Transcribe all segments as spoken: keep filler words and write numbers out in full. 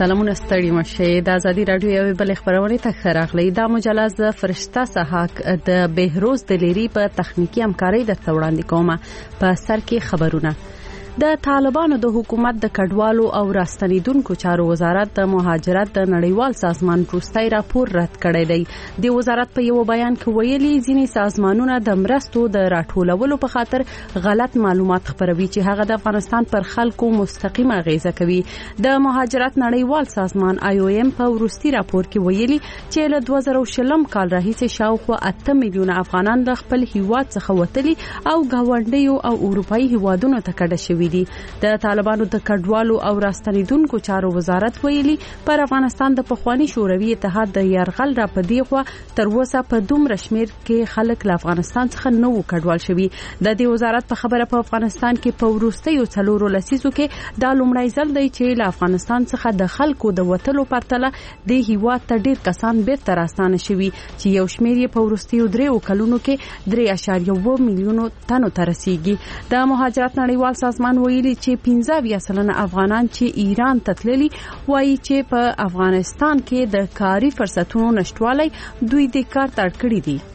سلامونه ستړي مشه د ازادي رادیو یو بل خبرونه ته راغلي دا مجله ز فرشته سحاق د بهروز دلیری په تخنیکی همکاري د توړاندې کومه په سر کې خبرونه د طالبانو د حکومت د کډوالو او راستنیدونکو چارو وزارت د مهاجرت د نړیوال سازمان وروستي راپور رد کړی دی د وزارت په یو بیان کې ویلي ځینې سازمانونه د مرستو د راټولولو په خاطر غلط معلومات خپروي چې هغه د افغانستان پر خلکو مستقیمه اغیزه کوي د مهاجرت نړیوال سازمان آی او ایم په وروستي راپور کې ویلي چې له دوه زره شلم کال راهیسې شاوخوا اته میلیونه افغانان د خپل هیواد څخه وتلي او ګاونډیو او اروپאי هیوادونو ته کډه شوي دي د طالبانو د کډوالو او راستنیدونکو چارو وزارت ویلي پر افغانستان د پخوانی شوروي اتحاد د يرغل را پدیغه تر اوسه په دومره شمیر کې خلک له افغانستان څخه نو کډوال شوي د دې وزارت په خبره په افغانستان کې په ورستیو څلورو لسیزو کې د لومړی ځل دی چې له افغانستان څخه د خلکو د وټلو پرتله د هیواد ته ډیر کسان بیرته راستانه شوي چې یو شمیر یې په ورستیو درې کلونو کې درې اعشاریه اووه میلیونو تنو ته رسیدي د مهاجرت نړیوال سازمان ویلي چې پنځه اویا سلنه افغانان چې ایران ته تللي وایي چې په افغانستان کې د کاري فرصتونو نشټوالی دوی د کار تړ کړی دي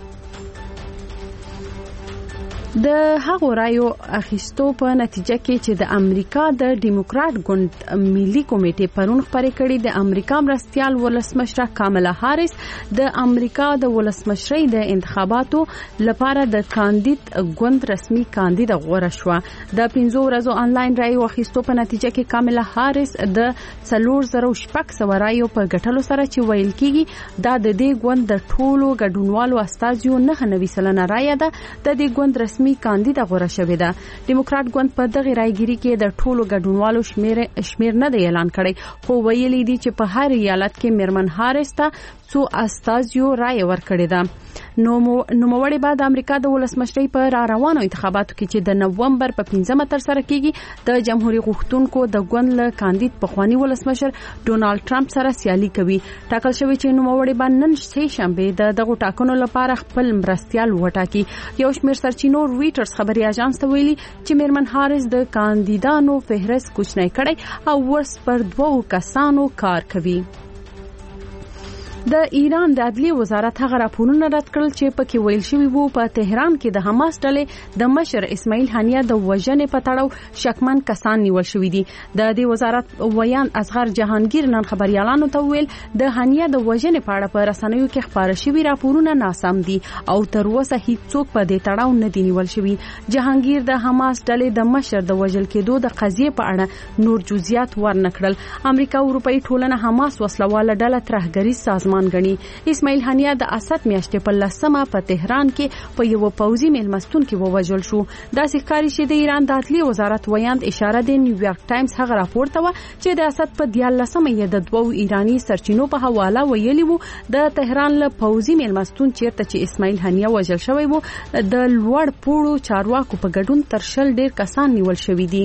د هغو رایو اخیستو په نتیجه کې چې د امریکا د ډیموکرات ګوند ملي کمیټې پرون خبرې کړې د امریکا مرستيال ولسمشره کاملا هاریس د امریکا د ولسمشرۍ د انتخاباتو لپاره د کاندید ګوند رسمي کاندید غوړه شو د پنځو ورځو انلاین رایو اخیستو په نتیجه کې کاملا هاریس د څلور زره شپږ سوه رایو په ګټلو سره چې ویل کیږي دا د دې ګوند د ټولو ګډونوالو استازیو نه نوي سلنه رای ده د دې ګوند رسمي کاندید غوړه شوې ده ډیموکرات ګوند په دغه رایګيري کې د ټولو ګډونوالو شمیر شمیر نه دی اعلان کړی خو ویلي دي چې په هر ایالت کې میرمن هاریس ته څو استازیو رای ورکړي ده نو نوموړي بعد امریکا د ولسمشرۍ په را روانو انتخاباتو کې چې د نوومبر په پنځمه تر سره کیږي د جمهوریت غوښتونکو د ګوند له کاندید پخوانی ولسمشر ډونالد ټرمپ سره سیالي کوي ټاکل شوی چې نوموړي باندې نن سه شنبه د دغه ټاکنو لپاره خپل مرستيال وټاکي یو شمیر سرچینو رويټرز خبري اژانس ته ویلي چې میرمن هاریس د کاندیدانو فهرست کوچنی کړي او ورس پر دوو کسانو کار کوي د ایران د عدلیه وزارت هغه راپورونه رد کړل چې پکې ویل شوی وو په تهران کې د حماس ډلې د مشر اسماعیل هنیه د وژنې په تړاو شکمن کسان نیول شوی دي د دې وزارت ویان اصغر جهانگیر نن خبريالانو ته ویل د هنیه د وژنې په اړه په رسنیو کې خبره شوی راپورونه ناسم دي او تر اوسه هیڅ څوک په دې تړاو نه دی نیول شوی جهانگیر د حماس ډلې د مشر د وژل کېدو د قضیه په اړه نور جزئیات ورنکړل امریکا او اروپאי ټولنه حماس وسلواله ډله ترهګری سازمان غني اسماعیل هنیه د اسد میاشتې په لسمه په تهران کې په یو پوځي میلمستون کې ووژل شو دا ښکاری چې د ایران د عدلیه وزارت ویاند اشاره د نیویارک ټایمز هغه راپور ته و چې د اسد په دیارلسمه یې د دوو ایرانی سرچینو په حواله ویلي وو د تهران له پوځي میلمستون چیرته چې اسماعیل هنیه وژل شوی وو د لوړ پوړو چارواکو په ګډون تر شل ډیر کسان نیول شوی دي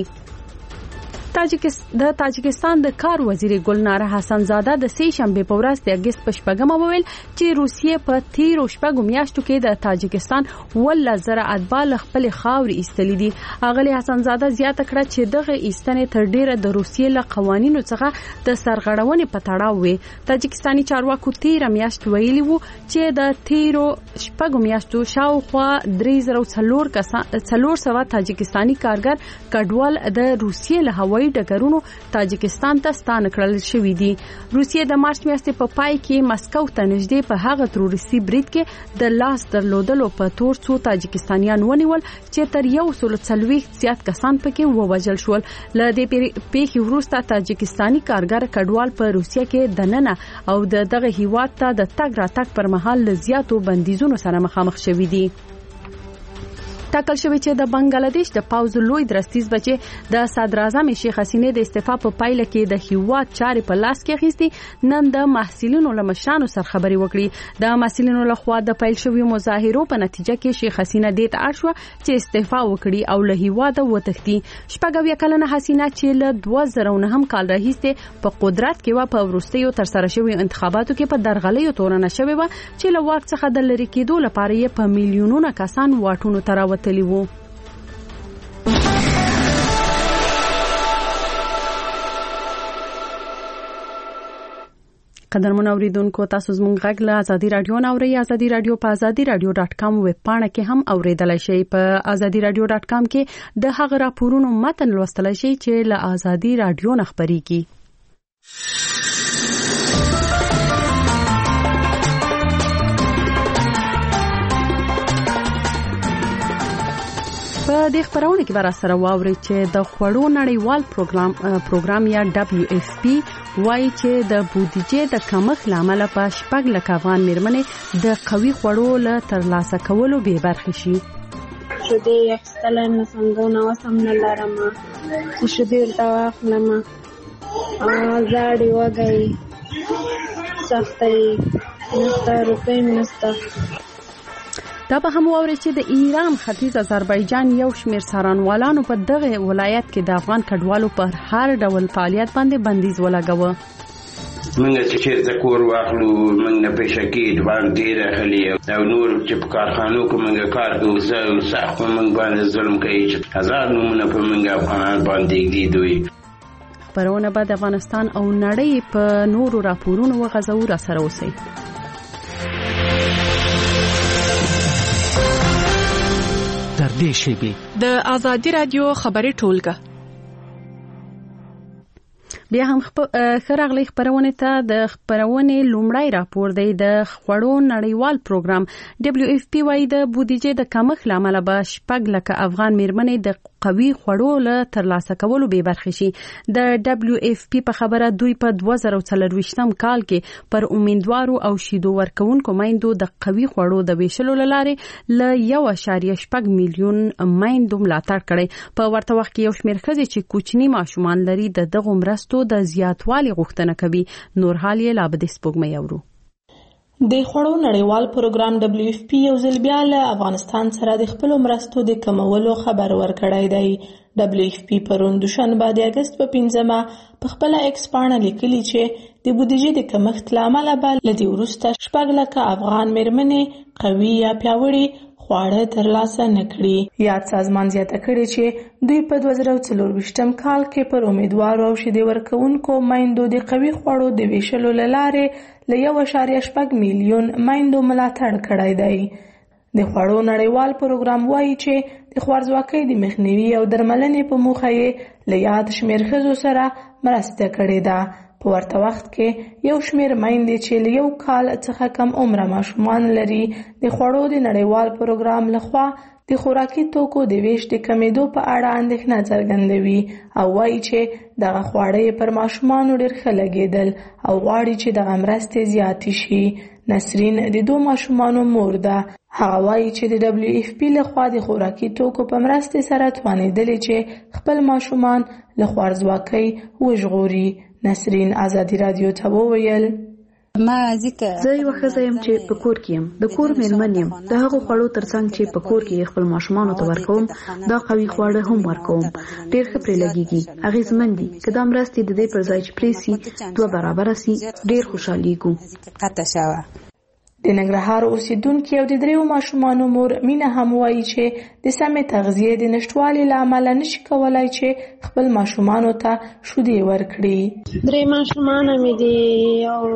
د تاجکستان د کار وزیر ګلنار حسن زاده د سه شنبه په ورځ د اگست په شپږمه وویل چې روسیې په تیر شپږو میاشتو کې د تاجکستان ول زره اتبال خپل خاوري ایستلې دي اغلی حسن زاده زیاته کړه چې دغه ایستنې تر ډیره د روسیې له قوانینو څخه د سرغړونې په تړاو وي تاجکستاني چارواکو تیر میاشت ویلي وو چې د تیرو شپږو میاشتو شاوخوا درې زره څلور کسان څلور سوه تاجکستاني کارګر کډوال د روسیې له هوایي ډګرونو تاجکستان ته ستانه کړل شوې دي روسیې د مارچ میاشتې په پای کې مسکو ته نږدې په هغه تروریستي برید کې د لاس درلودلو په تور څو تاجکستانیان ونیول چې تر یو سل څلوېښت زیات کسان پکې ووژل شول له دې پیښې وروسته تاجکستاني کارګر کډوال په روسیې کې دننه او د دغه هیواد ته د تګ راتګ پر مهال له زیاتو بندیزونو سره مخامخ شوي دي ټاکل شوی چې د بنگلاديش د پاوز لوی درستیز بچي د صدر اعظم شیخ حسینه د استعفا په پایله کې د هیواد چارې په لاس کې اخیستي نن د محصلینو له مشرانو سره خبري وکړي د محصلینو له خوا د پیل شوی مظاهرو په نتیجه کې شیخ حسینه د ته اړ شو چې استعفا وکړي او له هیواد وتښتي شپږ کلنه حسینه چې له دوه زره نه هم کال راهیسته په قدرت کې و په ورستیو تر سره شوی انتخاباتو کې په درغلیو تورنه شوی و چې له واک څخه د لری کېدو لپاره یې په میلیونونو کسان واټونو تراوت تلی وو قدرمن اوریدونکو تاسو زموږ غږ له ازادي رادیو ناوړي ازادي رادیو په ازادي رادیو ډاټ کام ویب پاڼه کې هم اوریدلای شئ. په ازادي رادیو ډاټ کام کې د هغه راپورونو متن لوستلای شئ چې له ازادي رادیو نه خبريږي. په دې خبرونه کې ورا سره واوري چې د خوړو نړیوال پروګرام پروګرام یا دبليو اف پی وايي چې د بودیجې د کمښت لامل په شپږ لک افغان میرمنې د قوي خوړو له ترلاسه کولو بې برخې شي. شدې یخستلم سندونه وسم نه لرم چې شدې ورته واخلم ازاړې وږی سختۍ نسته روپۍ نسته. دا به هم واوري چې د ایران ختیځ آذربایجان یو شمېر څارنوالانو په دغه ولایت کې د افغان کډوالو پر هر ډول فعالیت باندې بندیز ولګاوه. منګه چې چیرته کور واخلو منګ نه پېښکې دوان ډېر اخلي او نور چې په کارخانو کې منګه کار کوي زه صح منګ باندې ظلم کوي چې هزار نمونه په منګه افغانان باندې دي دوی. خبرونه به د افغانستان او نړۍ په نورو راپورونو وغځو را سره اوسئ. در دې شیبه د ازادي رادیو خبري ټولګه بیا هم خبرغلی خبرونه ته د خبرونه لومړی راپور دی. د خوړو نړیوال پروګرام دبليو اف پی وايي د بودیجې د کمښت لامل به شپږ لک افغان میرمنې د قوي خوړو له ترلاسه کولو بې برخې شي. د دبليو اف پی په خبره دوی په دوه زره څلرويشتم کال کې پر امیدوارو او شیدو ورکوونکو میندو د قوي خوړو د ویشلو لارې ل یو اعشاریه شپږ میلیون میندو ملاتړ کړي. په ورته وخت کې یو شمېر ښځې چې کوچني ماشومان لري د دغه مرستو د زیاتوالي غوښتنه کوي. نور حال یې لا به سپوږمۍ اورو. د خوړو نړیوال پروګرام دبليو اف پی یو ځل بیا له افغانستان سره د خپل مرستو د کمولو خبر ورکړی دی. دبليو اف پی پرون دوشنبه د اگست په پنځمه په خپل ایکس پاڼه لیکلي چې د بودیجې د کمښت لامل به لدی ورسته شپږ لک افغان میرمنې قوي یا پیاوړي خواړه ترلاسه نکړي. یاد سازمان زیاته کړي چې دوی په دوه زره څلرويشتم کال کې پر امیدوارو او شیدې ورکوونکو میندو د قوي خوړو د ویشلو لارې له یو اعشاریه شپږ میلیون میندو ملاتړ کړی دی. د خوړو نړیوال پروګرام وايي چې د خوارځواکۍ د مخنیوي او درملنې په موخه یې له یاد شمېر ښځو سره مرسته کړې ده. په ورته وخت کې یو شمېر میندې چې له یو کال څخه کم عمره ماشومان لري د خوړو د نړیوال پروګرام لخوا د خوراکي توکو د ویش د کمیدو په اړه اندېښنه څرګندوي او وایي چې دغه خواړه پر ماشومانو ډېر ښه لګېدل او غواړي چې دغه مرستې زیاتې شي. نسرین د دوه ماشومانو مور ده. هغه وایي چې د دبليو اف پی لخوا د خوراکي توکو په مرستې سره توانېدلې چې خپل ماشومان له خوارځواکۍ وژغوري. نسرین ازادي رادیو ته وویل زه یو ښځه یم چې په کور کې یم د کور میرمن یم. د هغو خوړو ترڅنګ چې په کور کې خپل ماشومانو ته ورکوم دا قوي خواړه هم ورکوم. ډېر ښه پرې لګیږي اغېزمن دي. که دا مرستې د دې پر ځای چې پرې سي دوه برابره سي ډېر خوشحالېږو. د ننګرهار اوسیدونکي او د دریو ماشومانو مور مینه هم وایي چې د سمې تغذیې د نشټوالي له امله نشي کولای چې خپل ماشومانو ته شیدې ورکړي. درې ماشومان مې دي او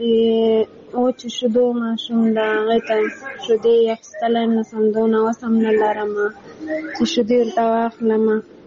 د وچو شیدو ماشوم ده هغې ته شیدې اخیستلی نه سندونه وسم نه لرم چې شیدې ورته واخلم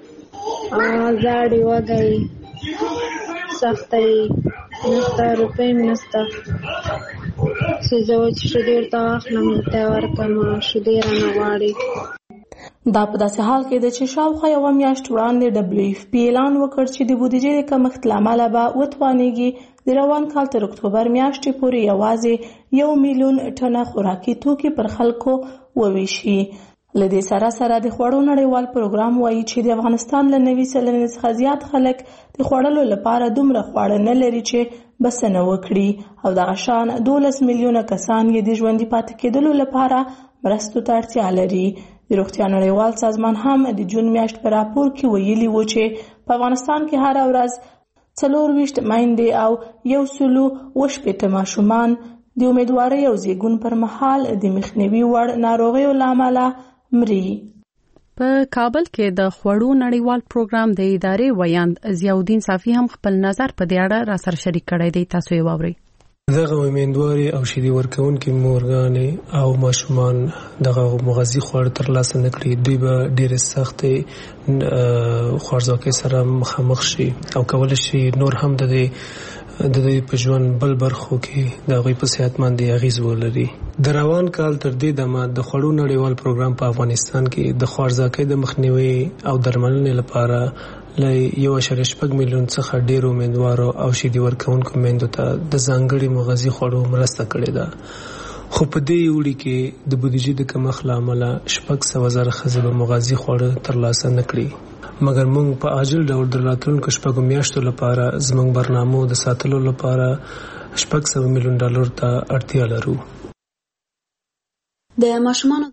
زاړې وږی سختۍ نسته روپۍ نسته چې زه وچې شیدې ورته واخلم ورته ورکړم شیدې رانه غواړي. دا په داسې حال کې ده چې شاوخوا یوه میاشت وړاندې دبليو اف پی اعلان وکړ چې د بودیجې د کمښت له امله به وتوانېږي د روان کال تر اکتوبر میاشتې پورې یوازې یو میلیون ټنه خوراکي توکي پر خلکو وویشي. له دې سره سره د خوړو نړیوال پروګرام وايي چې د افغانستان له نوي سلنې څخه زیات خلک د خوړلو لپاره دومره خواړه نه لري چې بسنه وکړي او دغه شان دولس میلیونه کسان یې د ژوندي پاتې کېدلو لپاره مرستو ته اړتیا لري. د روغتیا نړیوال سازمان هم د جون میاشت په راپور کې ویلي و چې په افغانستان کې هر ورځ څلور ویشت میندې او یو سلو اووه شپېته ماشومان د امیدوارۍ او زیږون پر مهال د مخنیوي وړ ناروغیو له امله مري. په کابل کې د خوړو نړیوال پروګرام د ادارې ویاند ضیاءالدین صافی هم خپل نظر په دې اړه را سره شریک کړی دی. تاسو یې واورئ. دغه میندواري او شیدې ورکوونکي مورګانې او ماشومان دغه مغذي خواړه ترلاسه نه کړي، دوی به ډېرې سختې خوارځواکۍ سره مخامخ شي او کولی شي نور هم د دې د دوی په ژوند بل برخو کې د هغوی په صحتمندۍ اغېز ولري. د روان کال تر دې دمه د خوړو نړیوال پروګرام په افغانستان کې د خوارځواکۍ د مخنیوي او درملنې لپاره له یو اعشاریه شپږ میلیون څخه ډېرو امیندوارو او شیدې ورکوونکو میندو ته د ځانګړي مغذي خوړو مرسته کړې ده. خو په دې اوړي کې د بودیجې د کمښت له امله شپږ سوه زره ښځې به مغذي خواړه ترلاسه نه کړي. مګر موږ په عاجل ډول د راتلونکو شپږو میاشتو لپاره زموږ برنامو د ساتلو لپاره شپږ سوه میلیون ډالر ته اړتیا لرو. د ماشومانو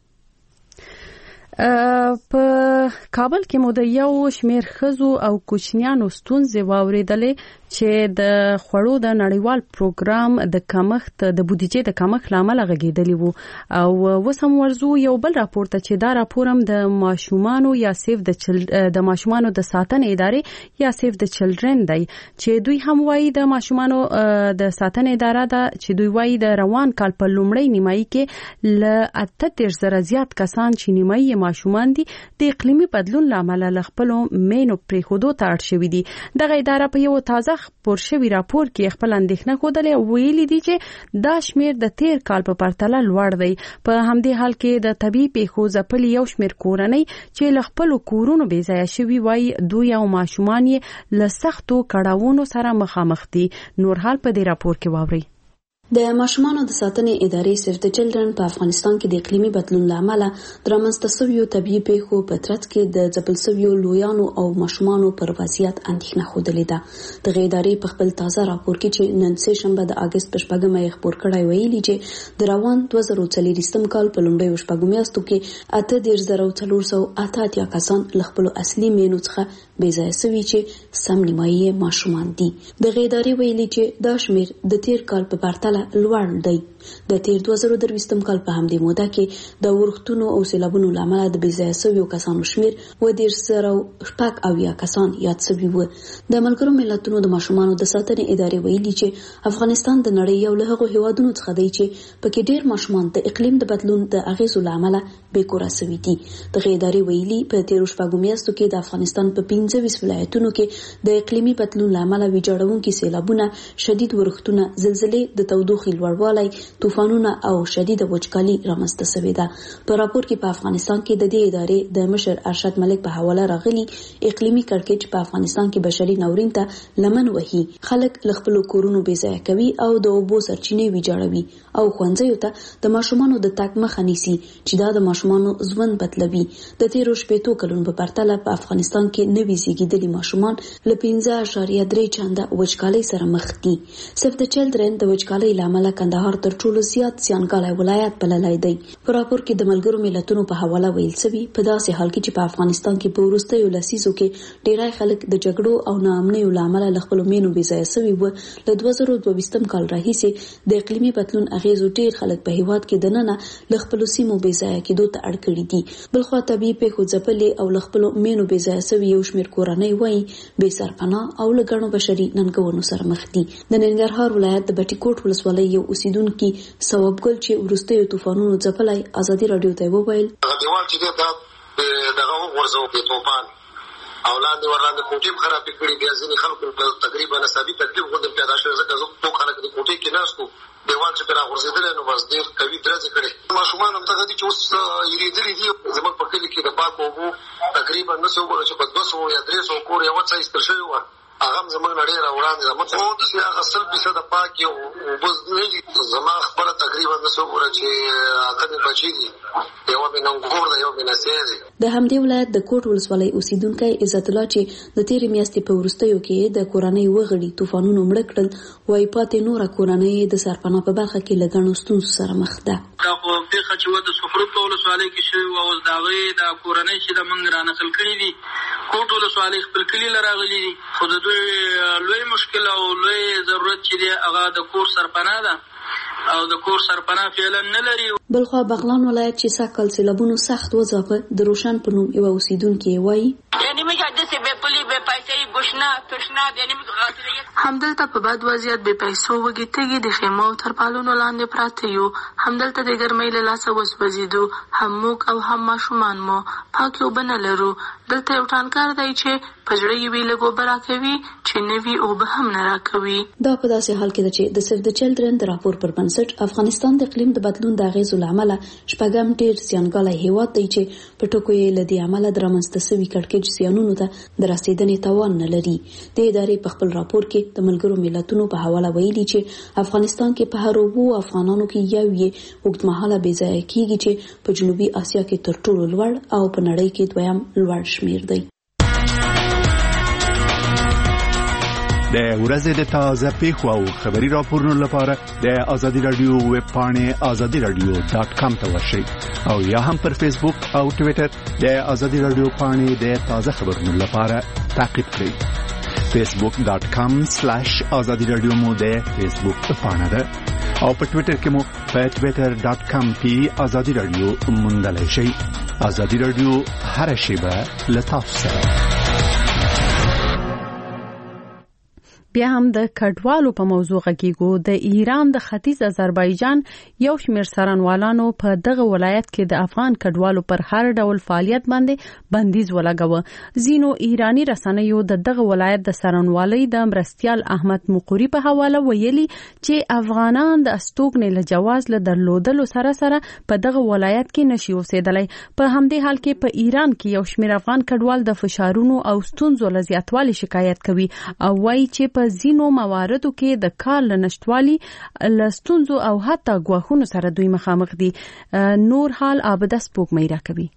په کابل کې مو د یو شمېر ښځو او کوچنیانو ستونزې واورېدلې چې د خوړو د نړیوال پروګرام د کمښت د بودیجې د کمښت لامل غږیدلی وو. او وسم ورزو یو بل راپور ته چې دا راپور هم د ماشومانو یا سیف د چل... د ماشومانو د ساتنې ادارې یا سیف د چلډرن دی چې دوی هم وایي د ماشومانو د ساتنې اداره ده چې دوی وایي د روان کال په لومړۍ نیمایي کې ل اته دېرش زره زیات کسان چې نیمایي ماشومان دي د اقلیمي بدلون لامل له خپل مینو پریښودو ته اړ شوي دي. دغه اداره په یو تازه خپور شوی راپور کې خپل اندېښنه ښودلې او ویلي دي چې دا شمیر د تیر کال په پرتله لوړ دی. په همدې حال کې د طبيعي پیښو ځپلي یو شمیر کورنۍ چې له خپل کورونو بې ځایه شوي وایي دوی او ماشومان یې له سختو کړاوونو سره مخامخ دي. نور حال په دې راپور کې واورئ. د ماشومانو د ساتنې ادارې سیف د چلډرن په افغانستان کې د اقلیمي بدلون لامل د رامنځته شویو طبيعي پیښو په ترڅ کې د ځپل شویو لویانو او ماشومانو پر وضعیت اندېښنه ښودلې ده. د ادارې په خپل تازه راپور کې چې نن سه شنبه د اگست په شپږمه یې خپور کړی ویلي چې د روان دوه زره څلوېښتم کال په لومړیو شپږو میاشتو کې اته دېرش زره څلور سوه اته اتیا کسان له خپل اصلي مینو څخه بې ځایه شوي چې سم نیمایي ماشومان دي. د ادارې ویلي چې دا شمیر د تیر کال په پرتله لوړ دی. د تیر دوه زره درویشتم کال په همدې موده کې د ورښتونو او سیلابونو لامل د بې ځایه شویو کسانو شمیر اووه دېرش زره شپږ اویا کسان یاد شوي وو. د ملګرو ملتونو د ماشومانو د ساتنې ادارې ویلي چې افغانستان د نړۍ یو له هغو هیوادونو څخه دی چې پکې ډېر ماشومان د اقلیم د بدلون د اغېزو له امله بې کوره شوي دي. د ادارې ویلي په تیرو شپږو میاشتو کې د افغانستان په پنځه ویشت ولایتونو کې د اقلیمي بدلون له امله ویجاړونکي سیلابونه، شدید ورښتونه، زلزلې، د تودوخې لوړوالی، طوفانونه او شدید وچکالي رامنځته شوې ده. په راپور کې په افغانستان کې د دې ادارې د مشر ارشد ملک په حواله راغلي اقلیمي کړکېچ په افغانستان کې بشري ناورین ته لمن وهي، خلک له خپل کورونو بې ځایه کوي او د اوبو سرچینې ویجاړوي او ښوونځیو ته د ماشومانو د تګ مخه نیسي چې دا د ماشومانو ژوند بدلوي. د تیرو شپېتو کلونو په پرتله په افغانستان کې نوي زیږیدلي ماشومان له پنځه اعشاریه درې چنده وچکالۍ سره مخ دي. سیف د چلډرن د وچکالۍ له امله کندهار تر ټولو زیات زیانګالی ولایت بللی دی. په راپور کې د ملګرو ملتونو په حواله ویل شوي په داسې حال کې چې په افغانستان کې په وروستیو لسیزو کې ډېری خلک د جګړو او ناامنیو له امله له خپلو مینو بې ځایه شوي وو. له دوه زره دوه ویشتم کال راهیسې د اقلیمي بدلون اغېزو ډېر خلک په هېواد کې دننه له خپلو سیمو بې ځایه کېدو ته اړ کړي دي. بلخوا طبیعي پیښو ځپلې او له خپلو مینو بې ځایه شوي یو شمېر کورنۍ وایي بې سرپناه او له ګڼو بشري ننګونو سره مخ دي. د ننګرهار ولایت د بټي کوټ ولسوالۍ یو اوسیدونکي ثوابګل چې وروستیو طوفانونو ځپلی ازادي راډیو ته وویل دیوال چې دا دغه ورځو په طوفان او لاندې ورلاندې کوټې خرابې کړې، بیا ځینې خلکو تقریبا نصابي تکلیف غوندې پیدا شوی ځکه زموږ خلک د کوټې کې ناست وو، دیوال چې پرې راغورځېدلی نو بس ډېر قوي درزې کړې. ماشومان همدغه دي چې اوس یېرېدلي دي. زموږ په کلي کې د پاکو اوبو تقریبا نه څه وګوره چې په دوه سوه یا درې سوه کور یوه څه ایستل شوي وه، هغه هم زموږ نه ډېره وړاندې ده. مطلب چې هغه سل فیصده پاکې اوبه نه دي. زما خپله تقریبا نه څه وګوره چې اته مې بچي دي، یوه مې ننګور ده، یوه مې نسۍ دی. د همدې ولایت د کوټ ولسوالۍ اوسیدونکی عزت الله چې د تېرې میاشتې په وروستیو کې د کورنۍ وغړي طوفانونو مړه کړل وایي پاتې نوره کورنۍ د سرپناه په برخه کې له ګڼو ستونزو سره مخ ده. دا خو پېښه چې وه د سفرود په ولسوالۍ کې شوې وه، اوس د هغې د کورنۍ چې د موږ رانقل کړي دي کوټ ولسوالۍ خپل کلي له راغلي دي، خو د دوی لوی مشکل او لوی ضرورت چې دی هغه د کور سرپناه ده او د کور سرپناه فعلا نه لري. بلخوا بغلان ولایت چې سږ کال سیلابونو سخت وځاپه د روشن په نوم یوه اوسیدونکې یې وایي یعنې موږ داسې بې پولې بې همدلته په بد وضعیت بې پیسو وږي تږي د خیمو او ترپالونو لاندې پراته یو. همدلته د ګرمۍ له لاسه وسوځېدو. هم موږ او هم ماشومان مو پاکې اوبه نه لرو. دلته یو ټانکر دی چې په زړه یې وي لږ اوبه راکوي چې نوي اوبه هم نه راکوي. دا په داسې حال کې ده چې د سیف د چلډرن د راپور پر بنسټ افغانستان د اقلیم د بدلون د اغیزو له امله شپږم ډېر زیانګالی هیواد دی چې په ټکو یې له دې امله د رامنځته سوي کړکېچ زیانونو ته د رسېدنې توان نه لري. د ادارې په خپل راپور کې د ملګرو ملتونو په حواله ویلي چې افغانستان کې په هر اوو افغانانو کې یو یې اوږدمهاله بې ځایه کېږي چې په جنوبي اسیا کې تر ټولو لوړ او په نړۍ کې دویم لوړ شمیر دی. د ورځې د تازه پیښو او خبري راپورونو لپاره د ازادي رادیو ویب پاڼې ازادي رادیو ډاٹ کام ته ورشئ او یا هم پر فیسبوک او ټوئیټر د ازادي رادیو پاڼې د تازه خبرونو لپاره تعقیب کړئ. فیسبوک ډاٹ کام سلیش ازادي رادیو مو د فیسبوک پاڼه ده او په ټوئیټر کې مو په ټوئیټر ډاٹ کام کې ازادي رادیو موندلای شئ. ازادي رادیو هر شیبه له تاسو سره. بیا هم د کډوالو په موضوع غږیږو. د ایران د ختیځ آذربایجان یو شمېر څارنوالانو په دغه ولایت کې د افغان کډوالو پر هر ډول فعالیت باندې بندیز ولګاوه. ځینو ایرانی رسنیو د دغه ولایت د څارنوالۍ د مرستیال احمد مقری په حواله ویلي چې افغانان د استوګنې له جواز له درلودلو سره سره په دغه ولایت کې نشي اوسېدلی. په همدې حال کې په ایران کې یو شمېر افغان کډوال د فشارونو او ستونزو له زیاتوالي شکایت کوي او وایي چې په ځینو مواردو کې د کار له نشټوالي له ستونزو او حتی ګواښونو سره دوی مخامخ دي. نور حال عابده سپوږمۍ راکوي.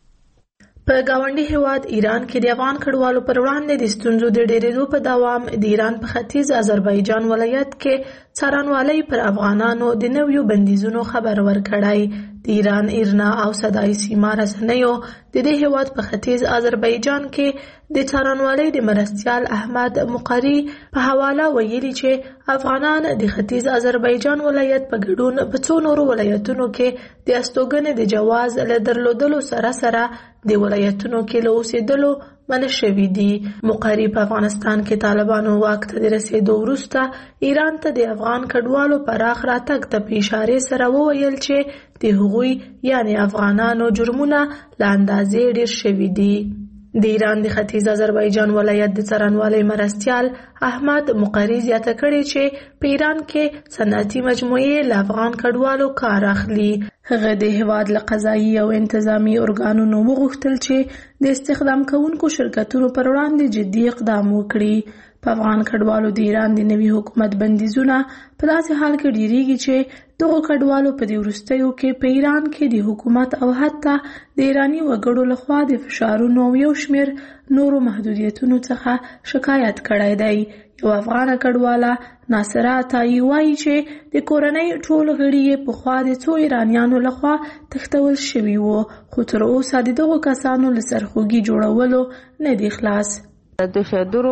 په گاونډي هیواد ایران کې د افغان کډوالو پر وړاندې د ستونزو د ډېرېدو په دوام د ایران په ختیځ آذربایجان ولایت کې څارنوالۍ پر افغانانو د نویو بندیزونو خبر ورکړی. د ایران ایرنا او صدای سیما رسنیو د دې هیواد په ختیځ آذربایجان کې د څارنوالۍ د مرستیال احمد مقری په حواله ویلي چې افغانان د ختیځ آذربایجان ولایت په ګډون په څو نورو ولایتونو کې د استوګنې د جواز له درلودلو سره سره د ولایتونو کې له اوسېدلو منع شوي دي. مقری په افغانستان کې طالبانو واک ته د رسېدو وروسته ایران ته د افغان کډوالو پراخ راتګ ته په اشارې سره وویل چې د هغوی یعنی افغانانو جرمونه له اندازې ډېر شوي دي. د ایران د ختیځ آذربایجان ولایت د څارنوالۍ مرستیال احمد مقری زیاته کړې چې په ایران کې صنعتي مجموعې له افغان کډوالو کار اخلي. هغه د هیواد له قضایي او انتظامی ارګانونو وغوښتل چې د استخدام کوونکو شرکتونو پر وړاندې جدي اقدام وکړي. په افغان کډوالو د ایران د نوي حکومت بندیزونه په داسې حال کې ډیریږي چې دغه کډوالو په دې وروستیو کې په ایران کې د حکومت او حتی د ایرانی وګړو لخوا د فشارونو او یو شمېر نورو محدودیتونو څخه شکایت کړی دی. یو افغان کډواله ناصره عطایي وایي چې د کورنۍ ټول غړي یې پخوا د څو ایرانیانو لخوا تښتول شوي وو، خو تر اوسه د دغو کسانو له سرخوږي جوړولو نه دی خلاص. دوی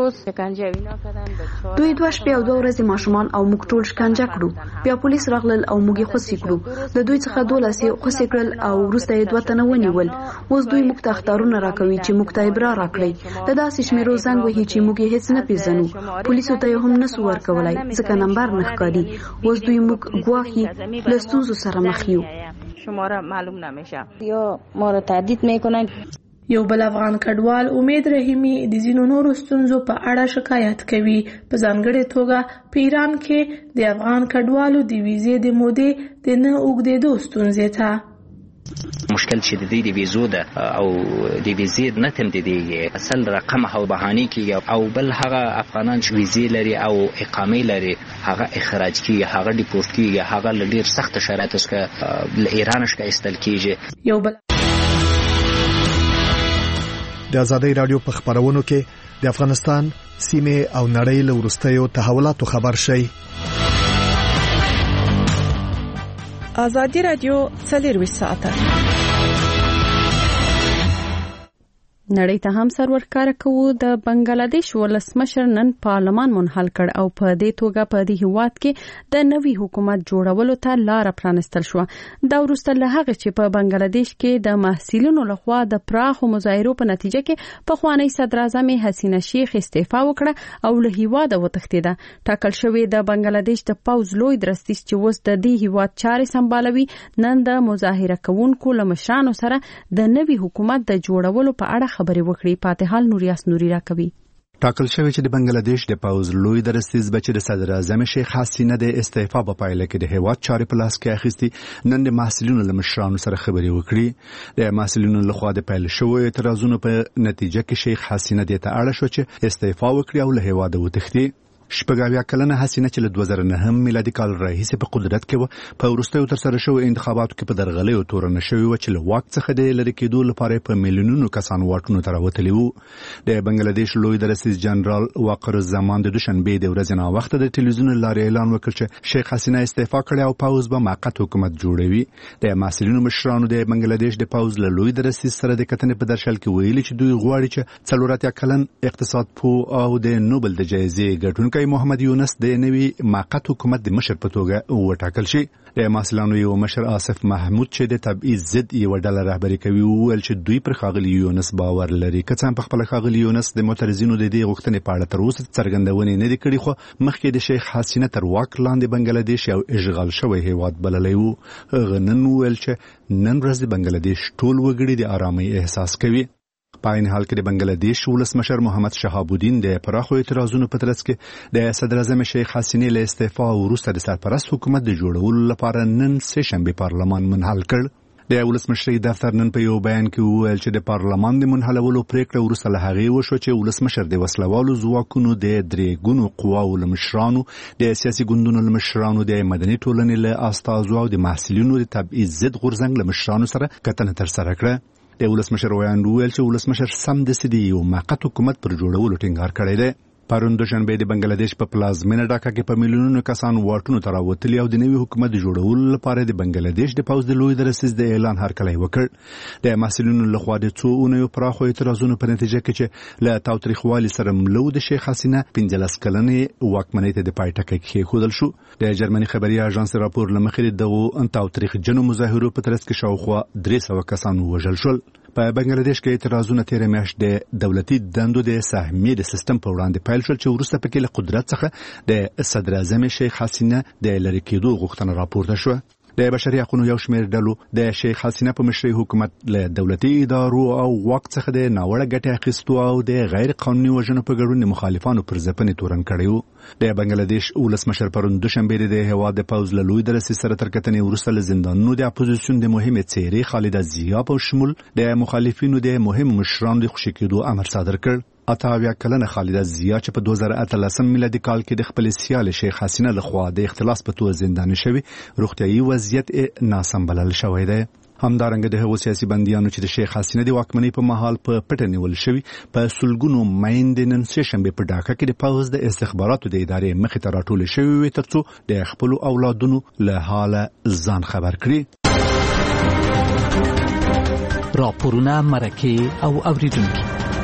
دوه شپې او دوه ورځې ماشومان او موږ ټول شکنجه کړو. بیا پولیس راغلل او موږ یې خوسي کړو. د دوی څخه دولس یې خوسي کړل او وروسته یې دوه تنه ونیول. اوس دوی موږ ته اخطارونه راکوي چې موږ ته عبره راکړي. د داسې شمیرو زنګ وهي چې موږ یې هیڅ نه پیژنو. پولیسو ته یې هم نسو ورکولای ځکه نمبر نه ښکاري. اوس دوی موږ ګواښي له ستونزو سره مخ یو. شماره معلوم نمیشه یا ما رو تهدید میکنن. یو بل افغان کډوال امید رحیمی د ځینو نورو ستونزو په اړه شکایت کوي. په ځانګړې توګه په ایران کې د افغان کډوالو د ویزې د مودې د نه اوږدېدو ستونزې ته مشکل چې د دې د ویزو ده او د ویزې نه تمدیدېږي اصل رقم او بهانې کېږي او بل هغه افغانان چې ویزې لري او اقامې لري هغه اخراج کېږي، هغه ډیپورټ کېږي، هغه له ډېر سخت شرایطو څخه له ایران څخه ایستل کېږي. یو بل د آزادۍ رادیو په خبرونو کې د افغانستان سیمه او نړۍ له وروستیو تحولاتو خبر شي. آزادۍ رادیو څلور ساعته نړۍ ته هم سر ورکاره کوو. د بنگلاديش ولسمشر نن پارلمان منحل کړ او په دې توګه په دې هیواد کې د نوي حکومت جوړولو ته لار پرانستل شو. دا وروسته له هغه چې په بنگلاديش کې د محصلینو لخوا د پراخو مظاهرو په نتیجه کې پخوانی صدر اعظم حسینه شیخ استعفا وکړه او له هیواده وتښتیده. ټاکل شوی د بنگلاديش د پوز لوی درستیز چې اوس د دې هیواد چارې سمبالوي نن د مظاهره کوونکو له مشرانو سره د نوي حکومت د جوړولو په اړه خبرې وکړي. پاتحال نوریاس نوري راکوي. ټاکل شوی چې د بنگلاديش د پوز لوی درستیز بچی د صدر اعظم شیخ حسینه د استعفا په پایله کې د هیواد چارې په لاس کې اخیستي نن د محصلینو له مشرانو سره خبرې وکړي. د محصلینو لخوا د پیل شوی اعتراضونو په نتیجه کې شیخ حسینه د ته اړه شو چې استعفا وکړي او له هیواده وتښتي. شپږاویا کلنه حسینه چې له دوه زره نه میلادي کال راهیسې په قدرت کې و په وروستیو ترسره شوی انتخاباتو کې په درغلیو تورنه شوی و چې له واک څخه د لری کېدو لپاره په میلیونونو کسان واټونو ته راوتلي وو. د بنگلاديش لوی درستیز جنرال واقر الزمان د دوشنبه د ورځې نه وخت د ټلویزیون لارې اعلان وکړ چې شیخ حسینه استعفا کړي او پاوز به موقت حکومت جوړوي. د مسؤلینو مشرانو د بنگلاديش د پاوز له لوی درستیز سره د کتنې په درشل کې ویلي چې دوی غواړي چې څلوراتیا کلن اقتصاد پوه او د نوبل د جایزې ګټونکي محمد یونس د نوي موقت حکومت د مشر په توګه وټاکل شي. د مسلانو یو مشر آصف محمود چې د تبعیض ضد یو ډله رهبری کوي ویل چې دوی پر خاغلی یونس باور لري. که څنګه په خپل خاغلی یونس د معترضینو د دې غوښتنې په اړه تر اوسه څرګندونې نه دي کړې خو مخکې د شیخ حسینه تر واک لاندې بنگلاديش یو اشغال شوی هیواد بللی وو. غنن ویل چې نن ورځ د بنگلاديش ټول وګړي د آرامۍ احساس کوي. په عین حال کې د بنگلاديش ولسمشر محمد شهاب الدین د پراخو اعتراضونو په ترڅ کې د صدر اعظم شیخ حسینه له استعفا وروسته د سرپرست حکومت د جوړولو لپاره نن سه شنبه پارلمان منحل کړ. د ولسمشر دفتر نن په یو بیان کې وویل چې د پارلمان د منحلولو پریکړه وروسته له هغې وشو چې ولسمشر د وسلوالو ځواکونو د درې ګونو قواو له مشرانو د سیاسي ګوندونو له مشرانو د مدني ټولنې له استازو او د محصلینو د تبعیض ضد غورځنګ له مشرانو سره کتنه ترسره کړه. د ولسمشر ویاند ویل چې ولسمشر سم د سدي یو موقت حکومت پر جوړولو ټینګار کړی دی. پرون دوشنبه د بنگلاديش په پلازمینه ډاکا کې په میلیونونو کسان واټونو ته راوتلي او د نوي حکومت جوړولو لپاره د بنگلاديش د پوز د لوی درستیز د اعلان هرکلی وکړ. د محصلینو لخوا د څو اونیو پراخو اعتراضونو په نتیجه کې چې له تاوتریخوالي سره ملو د شیخ حسینه پنځلس کلنې واکمنۍ ته د پای ټکی کېښودل شو. د جرمني خبري اژانس راپور له مخې دغه تاوتریخجنو مظاهرو په ترڅ کې شاوخوا درې سوه کسان ووژل شول. په بنگلاديش کې اعتراضونه تیر میاشت د دولتي دندو د سهمیې د سیستم په وړاندې پیل شول چې وروسته پکې له قدرت څخه د صدر اعظم شیخ حسینه د لری کېدو غوښتنه راپورته شوه. د بشري حقوقو یو شمېر ډلو د شیخ حسینه په مشرۍ حکومت له دولتي ادارو او واک څخه د ناوړه ګټې اخیستو او د غیر قانوني وژنو په ګډون د مخالفانو پر ځپنې تورن کړی وو. د بنگلاديش ولسمشر پرون دوشنبه د هیواد د پوز له لوی درستیز سره تر کتنې وروسته له زندانونو د اپوزیسیون د مهمې څېرې خالده ضیا په شمول د مخالفینو د مهم مشرانو د خوشي کېدو امر صادر کړ. اتاویا کلنه خالده ضیا چې په دوه زره اتلسم میلادي کال کې د خپل سیال شیخ حسینه لخوا د اختلاس په توګه زندان شوی روغتیايي وضعیت ناسم بلل شوی دی. همدارنګه د هغو سیاسي بندیانو چې د شیخ حسینه د واکمنۍ په مهال په پټه نیول شوی په سلګونو میندې نن سه شنبه په ډاکا کې د پوز د استخباراتو د ادارې مخې ته راټول شوی وي ترڅو د خپل اولادونو له حاله ځان خبر کړي. راپورونه مرکه او اوریدونکو.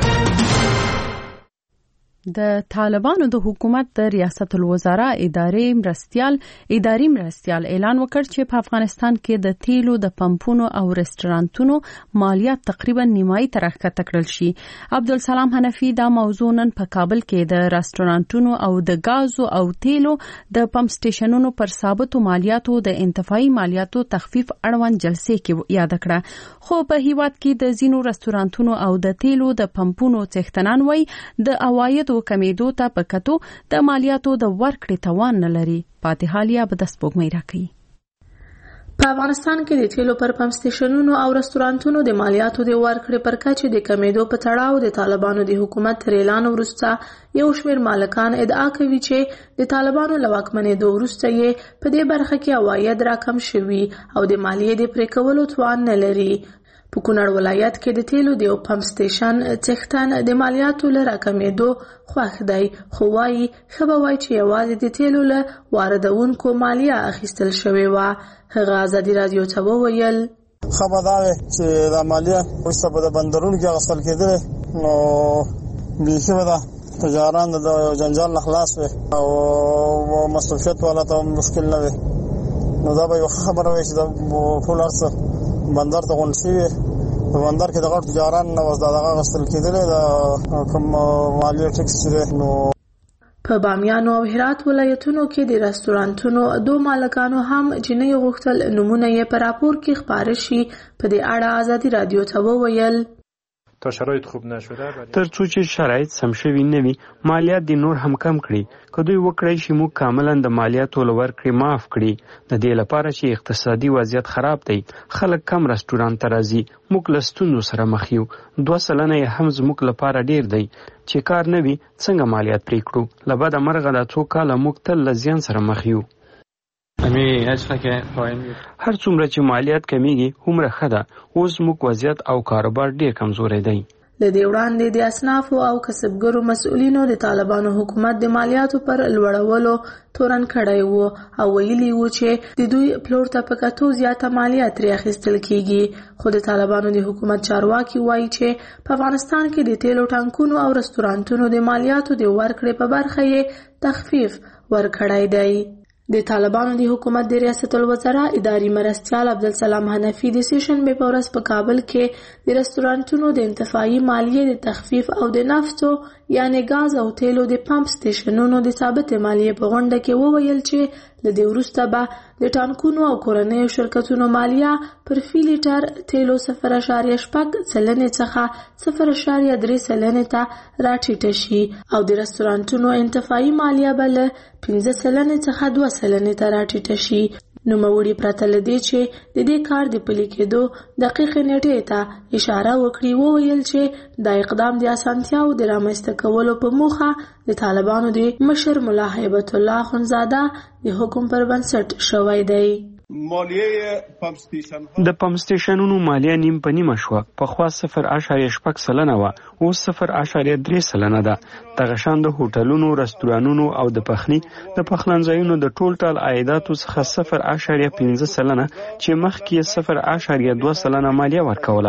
د طالبانو د حکومت د ریاست الوزرا ادارې مرستيال اداري مرستيال اعلان وکړ چې په افغانستان کې د تیلو د پمپونو او رستورانتونو مالیات تقریبا نیمایي تر راکته کړل شي. عبدالسلام حنفي دا موضوع نن په کابل کې د رستورانتونو او د غازو او تیلو د پمپ سټیشنونو پر ثابتو مالیاتو د انتفاعي مالیاتو تخفیف اړوند جلسې کې یاد کړه. خو په هیواد کې د زینو رستورانتونو او د تیلو د پمپونو څښتنان وای د عواید کمیدو ته پکتو د مالیاتو د ورکړې توان نه لري. پاتحالیا به د سپوږمۍ راکړي. په افغانستان کې د تیلو پر پمپ سټیشنونو او رستورانتونو د مالیاتو د ورکړې پر کچې د کمیدو په تړاو د طالبانو د حکومت تر اعلان وروسته یو شمېر مالکان ادعا کوي چې د طالبانو له واکمنېدو وروسته یې په دې برخه کې عواید راکم شوي او د مالیې د پرې کولو توان نه لري. په کونړ ولایت کې د تیلو د یو پمپ سټیشن څښتن د مالیاتو له راکمېدو خوښ دی، خو وایي ښه به وای چې یوازې د تیلو له واردونکو مالیه اخیستل شوې وه. هغه ازادي راډیو ته وویل خبر دا چې د مالیه وروسته په د بندرونو کې اخیستل کېدلې نو بیخي به دا تجاران د جنجال نه خلاص وي او مصروفیت والا ته مشکل نه وي. نو دا به یو خبره وي چې د ټول ارڅ بندر ته غونډ شوي په بندر کې د غټ تجاران نه وس دغه غسل کېدلې د کوم مالیه ټیکس چې نو په بامیان او هرات ولایتونو کې د رستورانتونو دو مالکانو هم جنۍ غوښتل نمونه یې په راپور کې خبره شي. په دې اړه ازادي رادیو ته وویل تا شرایط خوب نشده تر څو چې شرایط سم شوي نه وي مالیات د نور هم کم کړي. که دوی وکړی شي موږ کاملا د مالیاتو لور کړي معاف کړي. د دې لپاره چې اقتصادي وضعیت خراب دی خلک کم رستورانت ته راځي. موږ له ستونزو سره مخ یو. دوه سلنه یې هم زموږ لپاره ډیر دی. چې کار نه وي څنګه مالیات پرې کړو؟ له بده مرغه دا څو کاله موږ تل له زیان سره مخ یو. هر څومره چې مالیات کمیږي هومره ښه ده. اوس موږ وضعیت او کاروبار ډیر کمزوری دی. له دې وړاندې د اصنافو او کسبګرو مسؤلینو د طالبانو حکومت د مالیاتو پر لوړولو تورن کړی وو او ویلي وو چې د دوی پلور ته په کتو زیاته مالیات ترې اخیستل کیږي. خو د طالبانو د حکومت چارواکي وایي چې په افغانستان کې د تیلو ټانکونو او رستورانتونو د مالیاتو د ورکړې په برخه یې تخفیف ورکړی دی. د طالبانو د حکومت د ریاست الوزرا اداري مرستیال عبدالسلام حنفي د سه شنبې په ورځ په کابل کې د رستورانتونو د انتفاعي مالیې د تخفیف او د نفتو یعنی غاز او تیلو د پمپ سټیشنونو د ثابت مالیې په غونډه کې وویل چې له دې وروسته به د ټانکونو او کورنیو شرکتونو مالیه پر فی لیټر تیلو صفر اعشاریه شپږ سلنې څخه صفر اعشاریه درې سلنې ته راټیټه شي او د رستورانتونو انتفاعي مالیه به له پنځه سلنې څخه دوه سلنې ته راټیټه شي. نوموړي پرته له دې چې د دې کار د پلي کېدو دقیقې نیټې ته اشاره وکړي وویل چې دا اقدام د اسانتیاو د رامنځته کولو په موخه د طالبانو د مشر ملا هیبت الله اخندزاده د حکم پر بنسټ شوی دی. د پمپ سټیشنونو مالیه نیم په نیمه شوه. پخوا صفر اعشاریه شپږ سلنه وه اوس صفر اعشاریه درې سلنه ده. دغه شان د هوټلونو رستورانونو او د پخلي د پخلنځایونو د ټول ټال عایداتو څخه صفر اعشاریه پنځه سلنه چې مخکې صفر اعشاریه دوه سلنه مالیه ورکوله.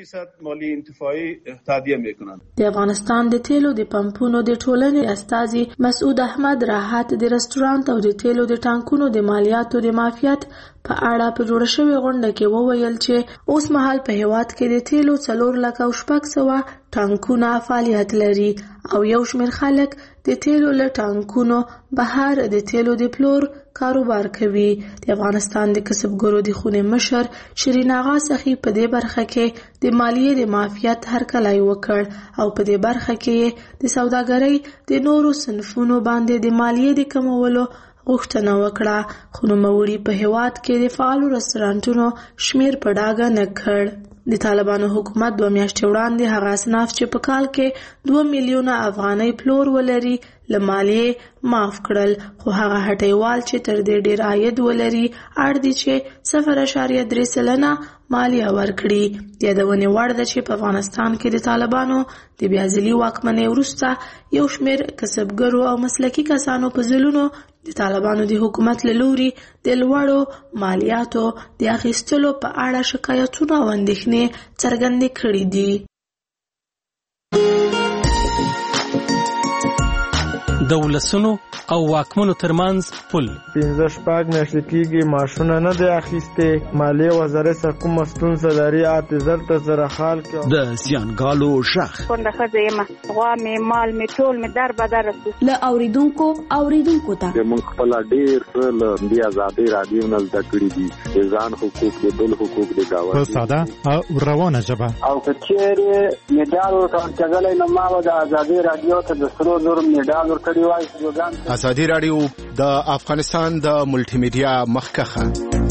د افغانستان د تیلو د پمپونو د ټولنې استازي مسعود احمد راحت د رستورانت او د تیلو د ټانکونو د مالیاتو د معافیت په اړه په جوړه شوې غونډه کې وویل چې اوس مهال په هیواد کې د تیلو څلور لکه او شپږ سوه ټانکونه فعالیت لري او یو شمېر خلک د تیلو له ټانکونو بهر د تیلو د پلور کاروبار کوي. د افغانستان د کسبګرو د خونې مشر شیرین آغا سخي په دې برخه کې د مالیې د معافیت هرکلی وکړ او په دې برخه کې د سوداګرۍ د نورو صنفونو باندې د مالیې د کمولو غوښتنه وکړه. خو نوموړي په هیواد کې د فعالو رستورانتونو شمیر په ډاګه نه کړ. د طالبانو حکومت دوه میاشتې وړاندې هغه اصناف چې په کال کې دوه میلیونه افغانۍ پلور ولري له مالیې معاف کړل. خو هغه هټیوال چې تر دې ډیر عاید ولري اړ دي چې صفر اعشاریه درې سلنه مالیه ورکړي. یادونه وړ ده چې په افغانستان کې د طالبانو د بیا ځلي واکمنۍ وروسته یو شمېر کسبګرو او مسلکي کسانو په ځلونو د طالبانو د حکومت له لوري د لوړو مالیاتو د اخیستلو په اړه شکایتونه او اندېښنې څرګندې کړې دي. د ولسونو او واکمنو ترمنځ پل پنځه شپږ میاشتې کېږي معاشونه نه دی اخیستې. مالیې وزارت څخه کومه ستونزه لري اته زر ته زره خال کې د زیانګالو شخ کونډه ښځه یم غوا مې مال مې ټول مې در بدر له اوریدونکو اوریدونکو ته موږ خپل ډېر څه له دې ازادۍ راډیو نه زده کړي دي. د ځان حقوق د بل حقوق د گاونډي په ساده او روانه ژبه او که چېرې مډال ورکړلی نو ما به د ازادۍ راډیو ته د سرو زرو مډال ورکړی وای. ازادي راډیو د افغانستان د ملټي میډیا مخکخه.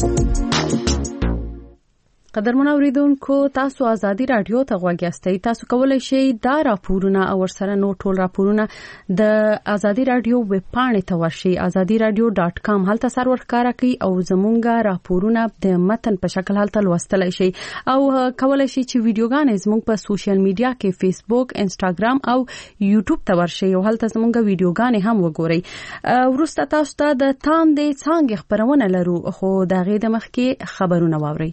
قدرمن اوریدونکو تاسو ازادي رادیو ته غوږ یاستئ. تاسو کولای شئ دا راپورونه او ورسره نور ټول راپورونه د ازادي رادیو ویب پاڼې ته ورشئ ازادي رادیو ډاټ کام. هلته سرور ښکارا کوي او زمونږه راپورونه د متن په شکل هلته لوستلای شئ او کولای شئ چې ویډیوګانې زموږ په سوشل میډیا کې فیسبوک، انسټاګرام او یوټیوب ته ورشئ او هلته زموږه ویډیوګانې هم وګورئ. ورسته تاسو ته د تاندې څانګې خبرونه لرو خو دا غي د مخکې خبرونه واورئ.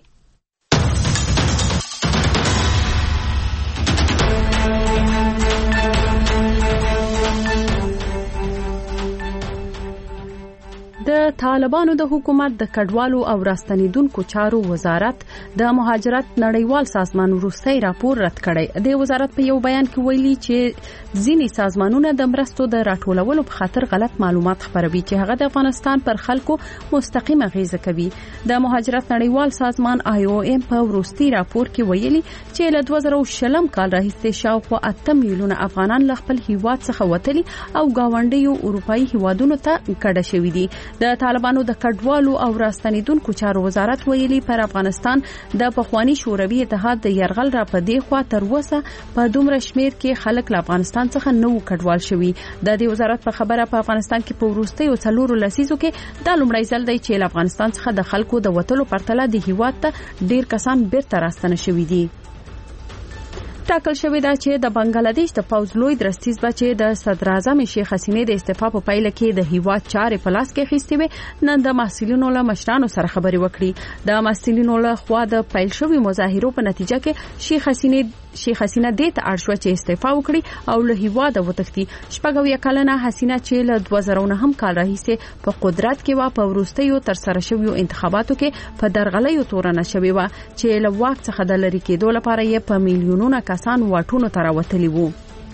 طالبانو د حکومت د کډوالو او راستنیدونکو چارو وزارت د مهاجرت نړیوال سازمان وروستي راپور رد کړی. د وزارت په یو بیان کې ویلي چې ځینې سازمانونه د مرستو د راټولولو په خاطر غلط معلومات خپروي چې هغه د افغانستان پر خلکو مستقیمه اغیزه کوي. د مهاجرت نړیوال سازمان آی او ایم په وروستي راپور کې ویلي چې له دوه زره شلم کال راهیسې شاوخوا اته میلیونه افغانان له خپل هیواد څخه وتلي او گاونډیو اروپאי هیوادونو ته کډه شوي دي. د طالبانو د کډوالو او راستنیدونکو چارو وزارت ویلي پر افغانستان د پخوانی شوروي اتحاد د يرغل را پدې خوا تر اوسه په دومره شمیر کې خلک له افغانستان څخه نو کډوال شوي. د دې وزارت په خبره په افغانستان کې په وروستیو څلورو لسیزو کې د لومړی ځل دی چې له افغانستان څخه د خلکو د وټلو پرتله د هیواد ته ډیر کسان بیرته راستنه شوي دي. ټاکل شوې ده چې د بنگلاديش د پوز لوی درستیز بچي د صدر اعظم شیخ حسینه د استعفا په پایله کې د هیواد چارې په لاس کې اخیستې وي. نن د محصلینو له مشرانو سره خبرې وکړي. د محصلینو له خوا د پیل شوې مظاهرو په نتیجه کې شیخ حسینه شیخ حسینه د ته اړ چې استعفا وکړي او له هیواد وتښتي. شپږویا کلنه حسینه چې له دوه زره نهم کال راهیسې په قدرت کې و په وروستیو تر سره شویو انتخاباتو کې په درغلیو تورنه شوی و چې له واک څخه د لری کېدو لپاره یې په میلیونونو کسان واټونو ته راوتلي وو.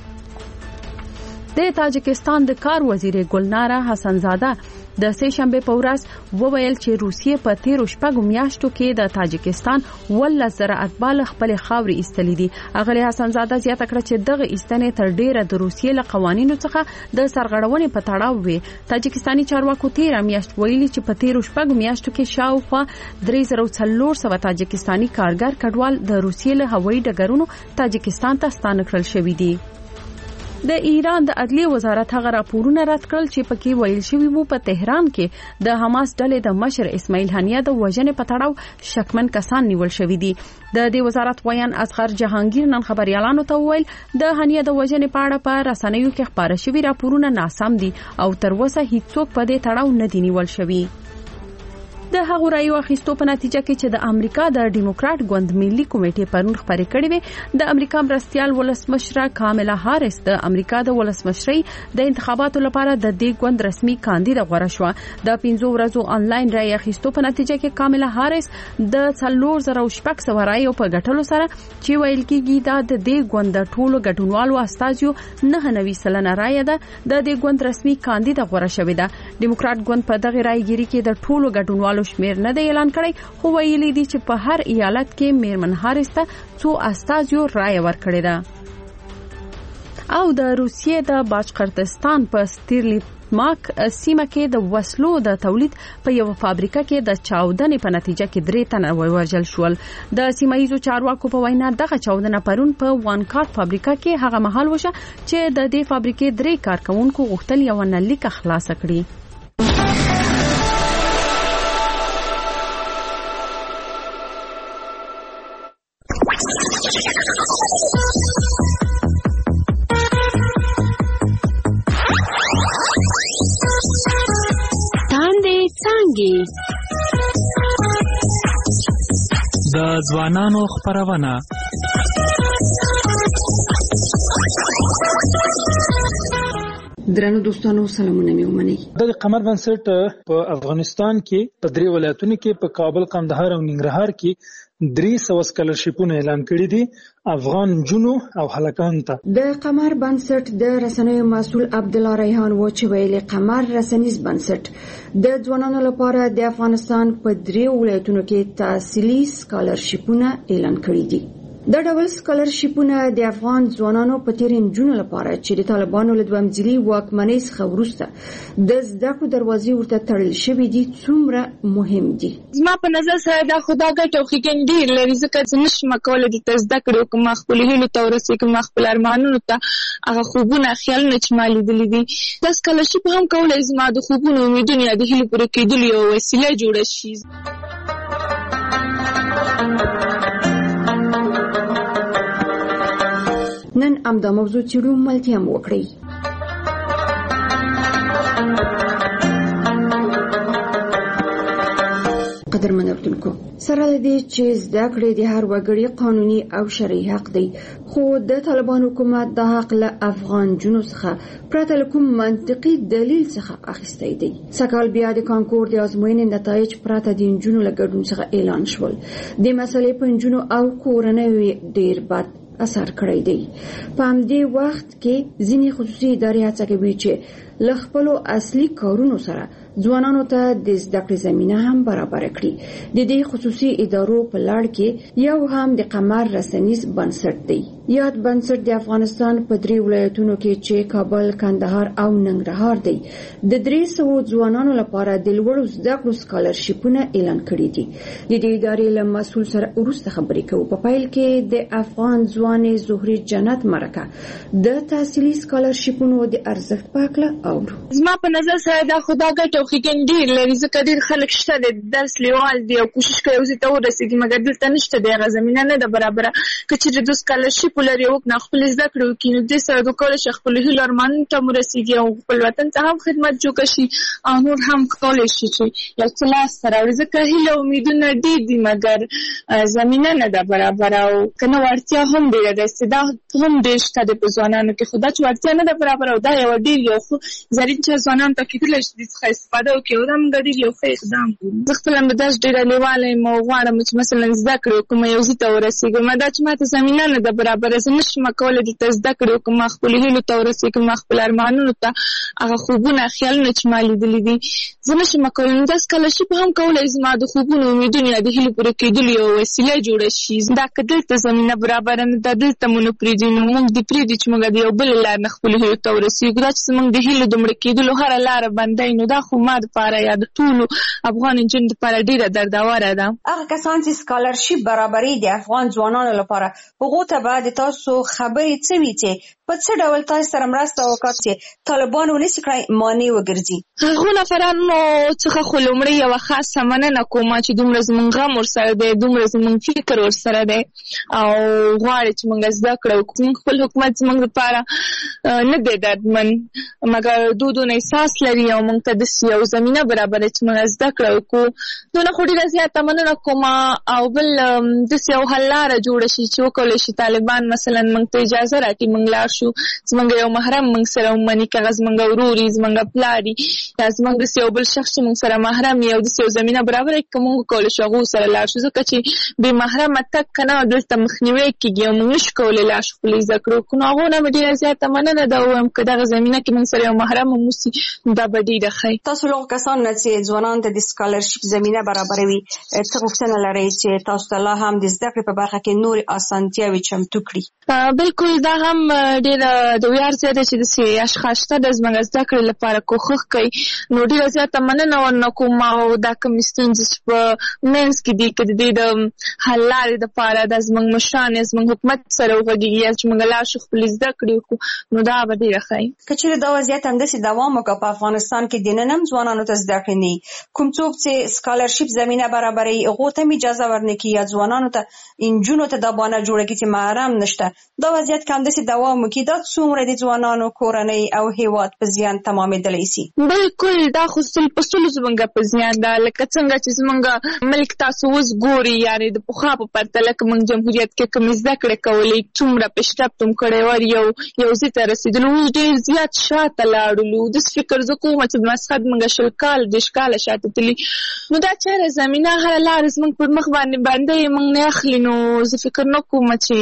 د تاجکستان د کار وزیر ګلناره حسنزاده د سه شنبه په ورځ وویل چې روسیې په تیرو شپږو میاشتو کې د تاجکستان ولس زره اتباع خپل خاوري ایستلې دي. اغلی حسنزاده زیاته کړه چې دغه ایستنې تر ډیره د روسیې له قوانینو څخه د سرغړونې په تړاو وي. تاجکستاني چارواکو تیر میاشت ویلي چې په تیرو شپږو میاشتو کې شاوخوا درې زره څلور سوه تاجکستاني کارګر کډوال د روسیې له هوایي ډګرونو تاجکستان ته ستانه کړل شوي دي. د ایران د عدلیه وزارت هغه راپورونه رد کړل چې پکې ویل شوی وو په تهران کې د حماس ډلې د مشر اسماعیل هنیه د وژنې په تړاو شکمن کسان نیول شوی دي. د دې وزارت ویان اصغر جهانگیر نن خبريالانو ته ویل د هنیه د وژنې په اړه په رسنیو کې خبره شوی راپورونه ناسم دي او تر اوسه هیڅوک په دې تړاو نه دی نیول شوی. د هغو رایو اخیستو په نتیجه کې چې د امریکا د ډیموکرات ګوند ملي کمیټې پرون خبرې کړې وې د امریکا مرستيال ولسمشره کاملا هاریس د امریکا د ولسمشرۍ د انتخاباتو لپاره د دې ګوند رسمي کاندید غوړه شو. د پنځو ورځو انلاین رای اخیستو په نتیجه کې کاملا هاریس د څلور زره شپږ سوه رایو په ګټلو سره چې ویل کېږي دا د دې ګوند د ټولو ګډونوالو استازیو نه نوي سلنه رای ده د دې ګوند رسمي کاندید غوړه شوې ده. ډیموکرات ګوند په دغه رایګيري کې د ټولو ګډونوالو شمیر نه دی اعلان کړی خو ویلي دي چې په هر ایالت کې میرمن هاریس ته څو استازیو رای ورکړي ده. او د روسیې د باجقرتستان په ستیرلی ماک سیمه کې د وسلو د تولید په یو فابریکه کې د چاودنې په نتیجه کې درې تنه وژل شول. د سیمایي چارواکو په وینا دغه چاودنه پرون په وانکارت فابریکه کې هغه مهال وشو چې د دې فابریکې درې کارکونکو غوښتل یو نلیکه خلاص کړي. د ځوانانو خبرونه درنو دوستانو سلامونه مې ومنئ. د قمر بنسټ په افغانستان کې په درې ولایتونو کې په کابل، قندهار او ننګرهار کې درې سوه سکالرشیپونه اعلان کړي دي افغان جنو او هلکانو ته. د قمر بنسټ د رسنیو مسؤل عبدالله ریحان و چې ویلي قمر رسنیز بنسټ د ځوانانو لپاره د افغانستان په درې ولایتونو کې تحصیلي سکالرشیپونه اعلان کړي دي. دا ډول سکالرشیپونه د افغان ځوانانو په تیر انجونو لپاره چې د طالبانو له دویم ځلي واکمنۍ څخه وروسته د زده کړو دروازې ورته تړل شوې دي څومره مهم دي. زما په نظر سره دا خو دا ګټه او ښېګڼې ډېر لري ځکه چې نشم کولی دلته زده کړې وکړم، ما خپلو هیلو ته ورسېږم، ما خپل ارمانونو ته هغه خوبونه خیالونه چې ما لیدلي دي. دا سکالرشیپ هم کولی زما د خوبونو امیدونو یا د هیلو پوره کېدلو یوه وسیله جوړه شي. نن امدا موضوع چیرو ملتیا مو وکړي. قدرمن اردوونکو سره لدی چې زده کړې د هر وګړي قانوني او شرعي حق دی، خو د طالبان حکومت د حق له افغان جنو څخه پرته له کوم منطقي دلیل څخه اخیستی دی. سکهال بیا د کانکور د ازموینې نتایج پرته د نجونو له ګډون څخه اعلان شول. د مسلې په نجونو او کورنیو ډیر بد اثر کړی دی. په همدې وخت کې ځینې خصوصي ادارې هڅه کوي چې له خپلو اصلي کارونو سره ځوانانو ته د زده کړې زمینه هم برابر کړي. د دې خصوصي ادارو په لړ کې یو هم د قمر رسنیز بنسټ دی. یاد بنسټ د افغانستان په درې ولایتونو کې چې کابل، کندهار او ننګرهار دی د درې سوو ځوانانو لپاره د لوړو زده کړو سکالرشیپونه اعلان کړي دي. د دې ادارې له مسؤل سره وروسته خبرې کوو. په پیل کې د افغان ځوانې زهري جنت مرکه د تحصیلي سکالرشیپونو د ارزښت په اړه اورو. زما په نظر سره دا خدا ګټه او ښېګڼې ډېر لري، ځکه ډېر خلک شته د درس لیوال دي او کوشش کوي اوسې ته ورسېږي، مګر دلته نشته د هغه زمینه نه ده برابره. که چېرې دوی سکالرشیپ ولري او نه خپل زده کړې وکړي نو دې سره دوی کولی شي خپلو هیلو ارمانونو ته هم ورسېږي او خپل وطن ته هم خدمت جوړ شي او نور هم کولی شي چې یو څه لاسته راوړي. ځکه هیله او امیدونه ډېر دي مګر زمینه نه ده برابره او که نه وړتیا هم ډېره ده، استعداد هم ډېر شته د په ځوانانو کې، خو دا چې وړتیا نه ده برابره او دا یوه ډېر یو ښه زرین چې ځوانانو ته کېدلی شي دې څخه استفاده وکړي او دا موږ ډېر یو ښه اقدام کوو. زه خپله مې داسې ډېره لیواله یم او غواړم چې مثلا زده کړې وکړم، یوځي ته ورسېږم. دا چې ما ته زمینه نه ده برابره، زه نه شم کولی دلته زده کړې وکړم، ما خپلو هیلو ته ورسېږم، ما خپل ارمانونو ته، هغه خوبونه خیالونه چې ما لیدلي دي زه نه شم کولی. نو دا سکالرشیپ هم کولی زما د خوبونو امیدونو یا د هیلو پوره کېدلو یوه وسیله جوړه شي. دا که دلته زمینه برابره نه ده، دلته مو نه پرېږدي نو موږ دې پرېږدي چې موږ د یو بلې لار نه خپلو هیلو ته ورسېږو. دا چې زموږ د هیلو د مړه کېدلو هره لاره بندوي نو دا خو ما دپاره یا د ټولو افغان نجونو دپاره ډېره دردوره ده. هغه کسان چې سکالرشیپ برابري د افغان ځوانانو لپاره هغو ته به د تاسو خبرې څه وي چې په څه ډول تاسو سره مرسته وکړي چې طالبان ونیسي کړی مانع وګرځي؟ هغو نفرانو څخه خو لومړی یوه خاصه مننه کوم چې دومره زموږ غم ورسره دی، دومره زموږ فکر ورسره دی او غواړي چې موږ زده کړو. موږ خپل حکومت زموږ دپاره نه دی دردمن مګر دو دونه احساس لري او موږ ته داسې یو زمینه برابره چې موږ زده کړه وکړو. دونه خو ډېره زیاته مننه کوم او بل داسې یو حل لاره جوړه شي چې وکولی شي طالبان مثلا موږ ته اجازه راکړي موږ لاړ شو، زموږ یو محرم موږ سره ومني، که هغه زموږ ورور وي، زموږ پلار وي یا زموږ داسې یو بل شخص چې موږ سره محرم وي او داسې یو زمینه برابره کړي که موږ وکولی شو هغو سره لاړ شو. ځکه چې بې محرمه تګ که نه دلته مخنیوی کېږي او موږ نشو کولی لاړ شو خپلې زده کړو وکړو. نو هغو نه مې ډېره زیاته مننه ده ووایم که دغه زمینه کې موږ سره یو محرم هم وسي دا به ډېره ښه. تاسو له هغو کسانو نه چې ځوانانو ته د سکالرشیپ زمینه برابروي څه غوښتنه لرئ چې تاسو ته لا هم د زده کړې په برخه کې نورې اسانتیاوې چمتو کړي؟ بلکل دا هم ډېره د ویاړ ځای دی چې داسې اشخاص شته د زموږ زده کړې لپاره کوښښ کوي. نو ډېره زیاته مننه ورنه کوم او دا کومې ستونزې چې په منځ کې دي که د دې د حل لارې دپاره دا زموږ مشران یا زموږ حکومت سره وغږېږي یا چې موږ لاړ شو خپلې زده کړې وکړو نو دا به ډېره ښه وي. که چېرې دا وضعیت همداسې دوام وکړه په افغانستان کې دننه هم ځوانانو ته زده کړې نه وي، کوم څوک چې سکالرشیپ زمینه برابروي هغو ته هم اجازه ورنکړي یا ځوانانو ته نجونو ته دا بانه جوړه کړي چې محرم نشته، دا وضعیت که همداسې دوام وکړي دا څومره د ځوانانو کورنۍ او هیواد په زیان تمامېدلی شي؟ بلکل دا خو سل په سلو زموږ په زیان ده. لکه څنګه چې زموږ ملک تاسو اوس ګوري یعنې د پخوا په پرتله که موږ جمهوریت کې کومې زده کړې کولې څومره پیشرفت هم کړی ور یو یو ځای ته رسېدلو، اوس ډېر زیات شاته لاړلو. داسې فکر زه کوم چې د مسقط موږ شل کاله دېرش کاله شاته تللي نو دا چېرې زمینه هره لاره زموږ پر مخ باندې بنده یې موږ نه اخلي. نو زه فکر نه کوم چې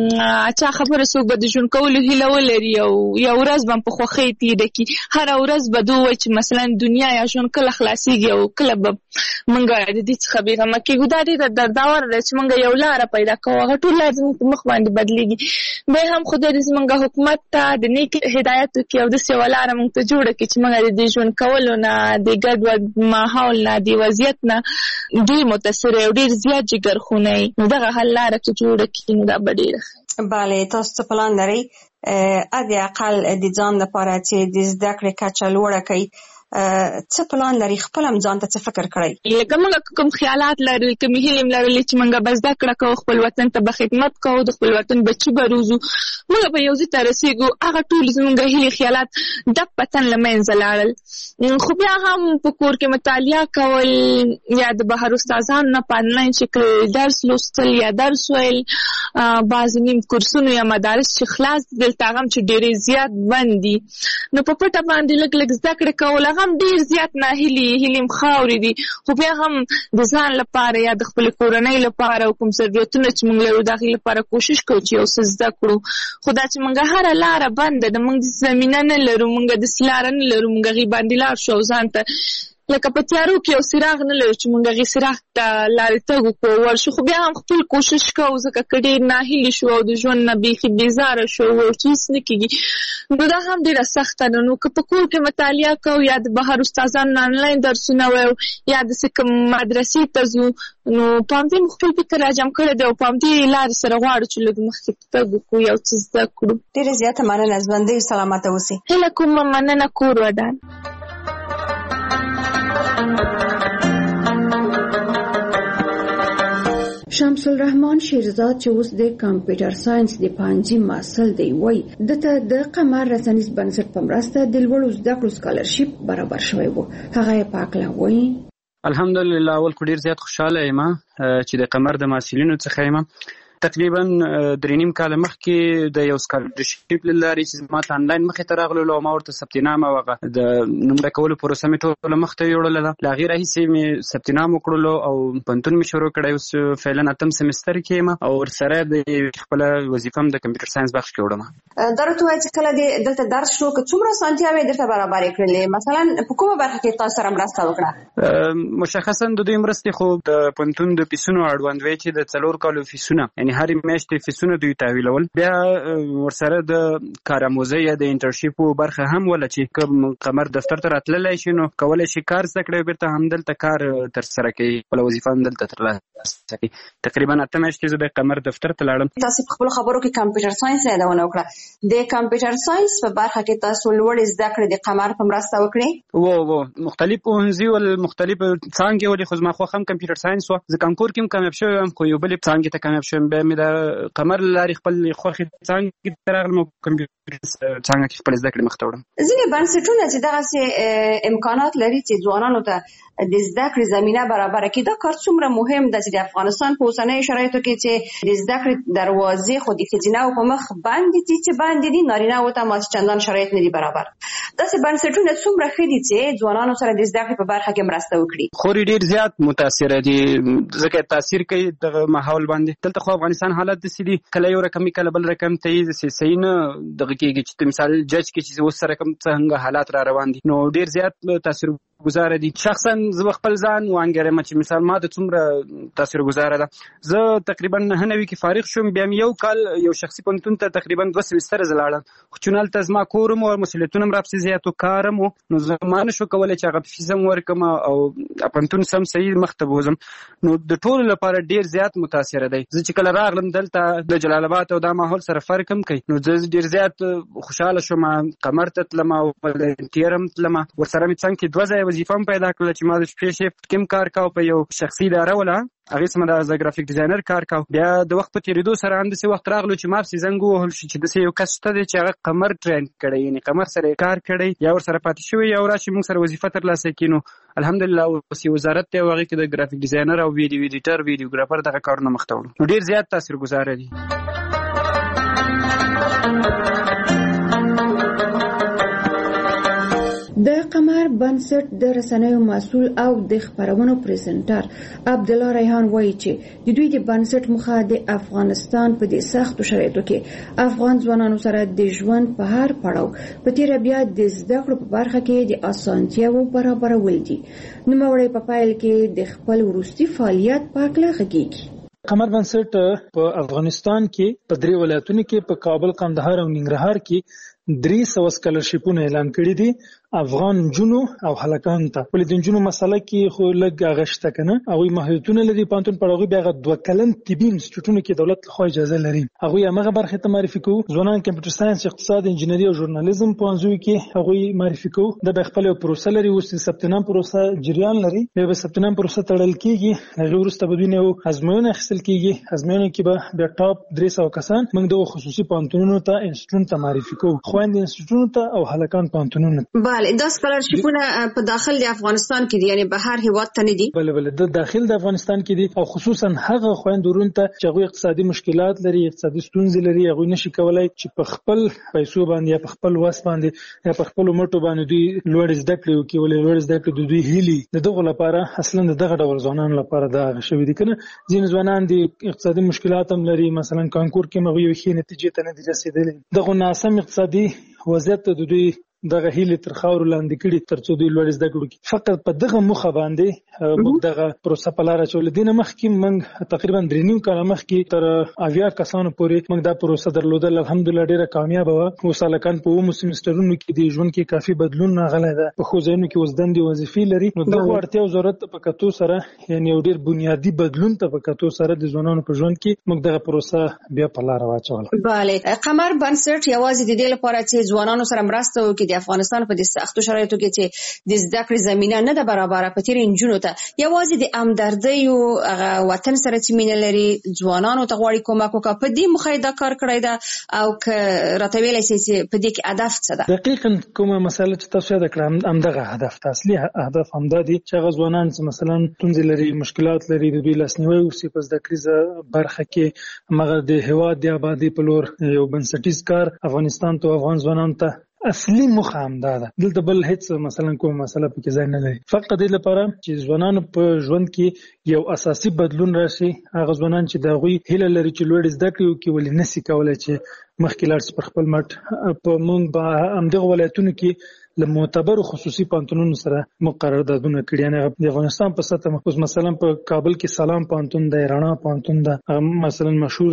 چا خبره څوک به د ژوند کولو هیله ولري او یو ورځ به هم په خوښۍ تېره کړي. هره ورځ به دوی وایي چې مثلا دنیا یا ژوند کله خلاصېږي او کله به موږ د دې څخه بېغمه کېږو. دا ډېره درداوره ده چې موږ یو لاره پیدا کوو هغه ټول لار زموږ په مخ باندې بدلېږي. بیا هم خدای دې زموږ حکومت ته د نیک هدایت وکړي او داسې یوه لاره موږ ته جوړه کړي چې موږ د دې ژوند کولو نه د ګډوډ ماحول نه د وضعیت نه ډېر متاثره او ډېر زیات جګرخونه یي. نو دغه حل لاره که جوړه کړي نو دا به ډېره بله. تاسو څه پلان لرئ حد اقل د ځان لپاره چې د زده کړې کچه لوړه کړئ څه پلان لري، خپل هم ځان ته څه فکر کړی؟ لکه موږ کوم خیالات لرل، کوم هیلې لرل چې موږ به زده کړه کوو، خپل وطن ته به خدمت کوو، د خپل وطن بچي به روزو، موږ به یو ځای ته رسېږو. هغه ټول زموږ هیلې خیالات ډک پتن له منځه لاړل. خو بیا هم په کور کې مطالعه کول یا د بهر استادانو نه په انلاین شکل درس لوستل یا درس ویل، بعضې نیم کورسونو یا مدارس چې خلاص دي دلته هغه هم چې ډېرې زیات بند دي، نو په پټه باندې لږ لږ زده کړې کول هغه هم ډېر زیات ناهیلې هیلې هم خاورې دي. خو بیا هم د ځان لپاره یا د خپلې کورنۍ لپاره او کوم ضرورتونه چې موږ لرو د هغې لپاره کوشش کوو چې یو څه زده کړو. خو دا چې موږ هره لاره بنده ده، موږ زمینه نه لرو، موږ داسې لاره نه لرو، موږ هغې باندې لاړ شو او ځان ته لکه په تیارو کې یو څراغ نه لرو چې موږ هغې څراغ ته لارې تګ وکړو ور شو. خو بیا هم خپل کوشش کوو، ځکه که ډېر ناهیلې شو او د ژوند نه بیخي بېزاره شو او چې هېڅ نه کېږي نو دا هم ډېره سخته ده. نو که په کور کې مطالعه کوو یا د بهر استادانو نه انلاین درسونه وایو یا داسې کوم مدرسې ته ځو، نو په همدې مو خپل فکر راجم کړی دی او په همدې لارې سره غواړو چې لږ مخکې تګ وکړو، یو څه زده کړو. ډېره زیاته مننه، ژوندۍ سلامته اوسئ. هیله کوم مننه، کور ودان. شمس الرحمن شیرزاد چې اوس د کمپیوټر ساينس د پانځي محصل دی، وایي دته د قمر رسنیز بنسټ په مرسته د لوړو زده کړو سکالرشپ برابر شوی و. هغه یې پاکله وایي الحمدلله اول خو ډیر زیات خوشاله یم چې د قمر د محصلینو څخه یم. تقریبا درې نیم کال مخکې د یو سکالرشپ له لارې چې ما ته انلاین مخې ته راغلو او ما ورته ثبت نام او هغه د نومره کولو پروسه مې ټوله مخ ته یوړله ده. له هغې راهیسې مې ثبت نام وکړلو او پوهنتون مې شروع کړی، اوس فعلا اتم سمستر کې یم او ورسره د خپله وظیفه هم د کمپیوټر ساینس بخش کې وړم. دا راته وایي چې کله دې دلته درس شروع کړ څومره اسانتیاوې درته برابرې کړلې؟ مثلا په کومه برخه کې تاسو سره مرسته وکړه؟ مشخصا د دوی مرستې خو د پوهنتون د فیسونو اړوند وی چې د څلور کالو فیسونه یعنې هرې میاشتې فیسونه دوی تحویلول، بیا ورسره د کارآموزۍ یا د انټرنشیپ برخه هم ولا چې کوم قمر دفتر ته راتللی شي نو کولی شي کار زده کړي او بیرته همدلته کار ترسره کوي، خپله وظیفه همدلته ترلاسه کوي. تقریبا اته میاشتې زه د قمر دفتر ته لاړم. تاسو په خپلو خبرو کې کمپیوټر ساینس یادونه وکړه، د کمپیوټر ساینس په برخه کې تاسو لوړې زده کړې د قمر په مرسته وکړې؟ و و مختلف پوهنځي ول مختلف څانګې ولې خو زما خوښ هم کمپیوټر ساینس و، زه کانکور کې هم کامیاب شوی یم خو یو بلې څانګې ته کامیاب شوی یم. بیا مې د قمر له لارې خپل خوښې څانګې ته راغلم او کمپیوټر څانګه کې خپلې زده کړې مخ ته وړم. ځینې بنسټونه چې دغسې امکانات لري چې ځوانانو ته د زده کړې زمینه برابره کړي، دا کار څومره مهم ده چې د افغانستان په اوسنیو شرایطو کې چې د زده کړې دروازې خو د ښځینه‌و په مخ بندې دي چې بندې دي، نارینه‌و ته ماسې چندان شرایط نه دي برابر. داسې بنسټونه څومره ښه دي چې ځوانانو سره د زده کړې په برخه کې مرسته وکړي؟ خوري ډېر زیات متاثره دي، ځکه تاثیر کوي دغه ماحول باندې. دلته خو افغانستان حالت داسې دي کله یو رقم کله بل رقم ته یې صحیح نه دغه کېږي چې مثال جج کې چې اوس سره کوم څنګه حالات را روان دي نو ډېر زیات تاثیر گزاره دي. شخصا زه خپل ځان وانګرم چې مثال ما د څومره تاثیر گزاره ده. زه تقریبا نه نوي کې فارغ شوم، بیا یو کال یو شخصي پوهنتون ته تقریبا دوه سمستر زلاړم، خو چون هلته زما کورم او مسؤلیتونه هم راپسې زیات و کارم و نو زه ما نه شو کولی چې هغه فیس هم ورکړم او پوهنتون سم صحیح مخ ته بوځم. نو د ټولو لپاره ډېر زیات متاثره دی. زه چې کله راغلم دلته د جلال آباد او دا ماحول سره فرق هم کوي نو زه ډېر زیات خوشحاله شوم. قمر ته تلم او ولنټیر هم تلم، ورسره مې څنګ کې دوه ځایه وظیفه هم پیدا کړله چې ما د شپې شیفټ کې هم کار کوه په یو شخصي اداره وله، هغې سمه د از ګرافیک ډیزاینر کار کوه. بیا د وخت په تېرېدو سره همداسې وخت راغلو چې ما پسې زنګ ووهل شي چې داسې یو کس شته دی چې هغه قمر ټرین کړی، یعنې قمر سره یې کار کړی یا ورسره پاتې شوی یا راشي موږ سره وظیفه ترلاسه کړي. نو الحمدلله اوس یو وزارت دی او هغې کې د ګرافیک ډیزاینر او ویډیو ایډیټر ویډیوګرافر دغه کارونه مخ ته وړو. نو ډېر زیات تاثیرګزاره دي. د قمر بنسټ د رسنیو مسؤل او د خبرونو پریزنټر عبدالله ریحان وایي چې د دوی د بنسټ موخه د افغانستان په دې سختو شرایطو کې افغان ځوانانو سره د ژوند په هر پړاو په تیره بیا د زده کړو په برخه کې د اسانتیاوو برابرول دي. نوموړی په پیل کې د خپل وروستي فعالیت په هکله غږیږي. قمر بنسټ په افغانستان کې په درې ولایتونو کې په کابل، قندهار او ننګرهار کې درې سوه سکالرشیپونه اعلان کړي دي افغان جنو او هلکان ته. ولې د جنو مسله کې خو لږ غشته کنه هغه محدودونه لري پانتون پر هغه بیا دوه کلن طبي انسټیټیوټونو کې دولت خو اجازه لري هغه هغه برخه ته معرفي کوو. ځوانان کمپیوټر ساينس اقتصاد انجینری او ژورنالیزم په انځوي کې هغه معرفي کوو. د خپل پروسه لري او سپتنام پروسه جریان لري. به سپتنام پروسه تړل کیږي هغه ورسته بدونه او ازموینه اخیستل کیږي. ازموینه کې به بیا ټاپ درې سوه کسان موږ د خصوصي پانتونونو ته انسټیټیوټ ته معرفي کوو خويند انسټیټیوټونو ته او هلکان پانتونونو. بله دا سکالرشیپونه په داخل د افغانستان کې دي یعنی بهر هیواد ته نه دي. بله بله د داخل د افغانستان کې دي او خصوصا هغه خويند ورون ته چې هغه اقتصادي مشکلات لري اقتصادي ستونزې لري هغه نشي کولای چې په خپل پیسو باندې یا په خپل واس باندې یا په خپل موټو باندې دوی لوړ زده کړې وکړي. ولې لوړ زده کړې د دوی هیلي د دغه لپاره اصلا دغه ډول ځوانانو لپاره دا شوی دي کنه. ځین ځوانان دي اقتصادي مشکلات هم لري مثلا کانکور کې مغوي وخی نتیجې ته نه دي رسیدلي. دغه ناسم اقتصادي وضعیت د دوی دغه هیله تر خاور لاندې کړي ترڅو دوی لوړ زده کړو کی. فقط په دغه مخه باندې موږ دغه پروسه په لار چول دي. نه مخکې موږ تقریبا درې نیم کال مخکې تر اویا کسانو پورې موږ دا پروسه درلودل. الحمدلله ډیره کامیاب و. وسالکان په ومو سیمسترونو کې د ژوند کې کافي بدلون راغلی ده. په خوځینو کې وزدندې وظیفې لري. نو دغه اړتیا او ضرورت په کتو سره یعنی یو ډیر بنیادی بدلون ته په کتو سره د ځوانانو په ژوند کې موږ دغه پروسه بیا په لار واچول. bale قمر بنسټ یوازې د دې لپاره چې ځوانانو سره مرسته وکړي د افغانستان په دې سختو شرایطو کې چې د زده کړې زمينه نه ده برابر په تیر انجونو ته یوازې د همدردۍ او هغه وطن سره چې مینه لري ځوانانو ته غواړي کومک وکړي په دې مخه دا کار کړی ده او که راته ویلای شي چې په دې کې هدف څه ده؟ دقیقاً کومه مسله چې تاسو یاد کړم همدغه هدف ته اصلي هدف همدا دی چې هغه ځوانان چې مثلا ستونزې لري مشکلات لري د دوی لاسنیوي وکړي په زده کړې برخه کې مګر د هیواد د آبادی په لور یو بنسټیز کار افغانستان ته افغان ځوانانو ته اصلي مخه همدا ده. دلته بل هیڅ مثلا کوم مسله پکې ځای نه لري. فقط د لپاره چې ځوانانو په ژوند کې یو اساسي بدلون راشي هغه ځوانان چې د غوي هیله لري چې لوړ زده کړي کوي ولې نسی کولای چې مخکې لاړ شي پر خپل مټ په مونږ به همدغه ولایتونو کې له معتبر خصوصي پانتونونو سره مقرر دادونه کړي. یعنی د افغانستان په سطح مخصوص مثلا په کابل کې سلام پانتون دی رانا پانتون ده مثلا مشهور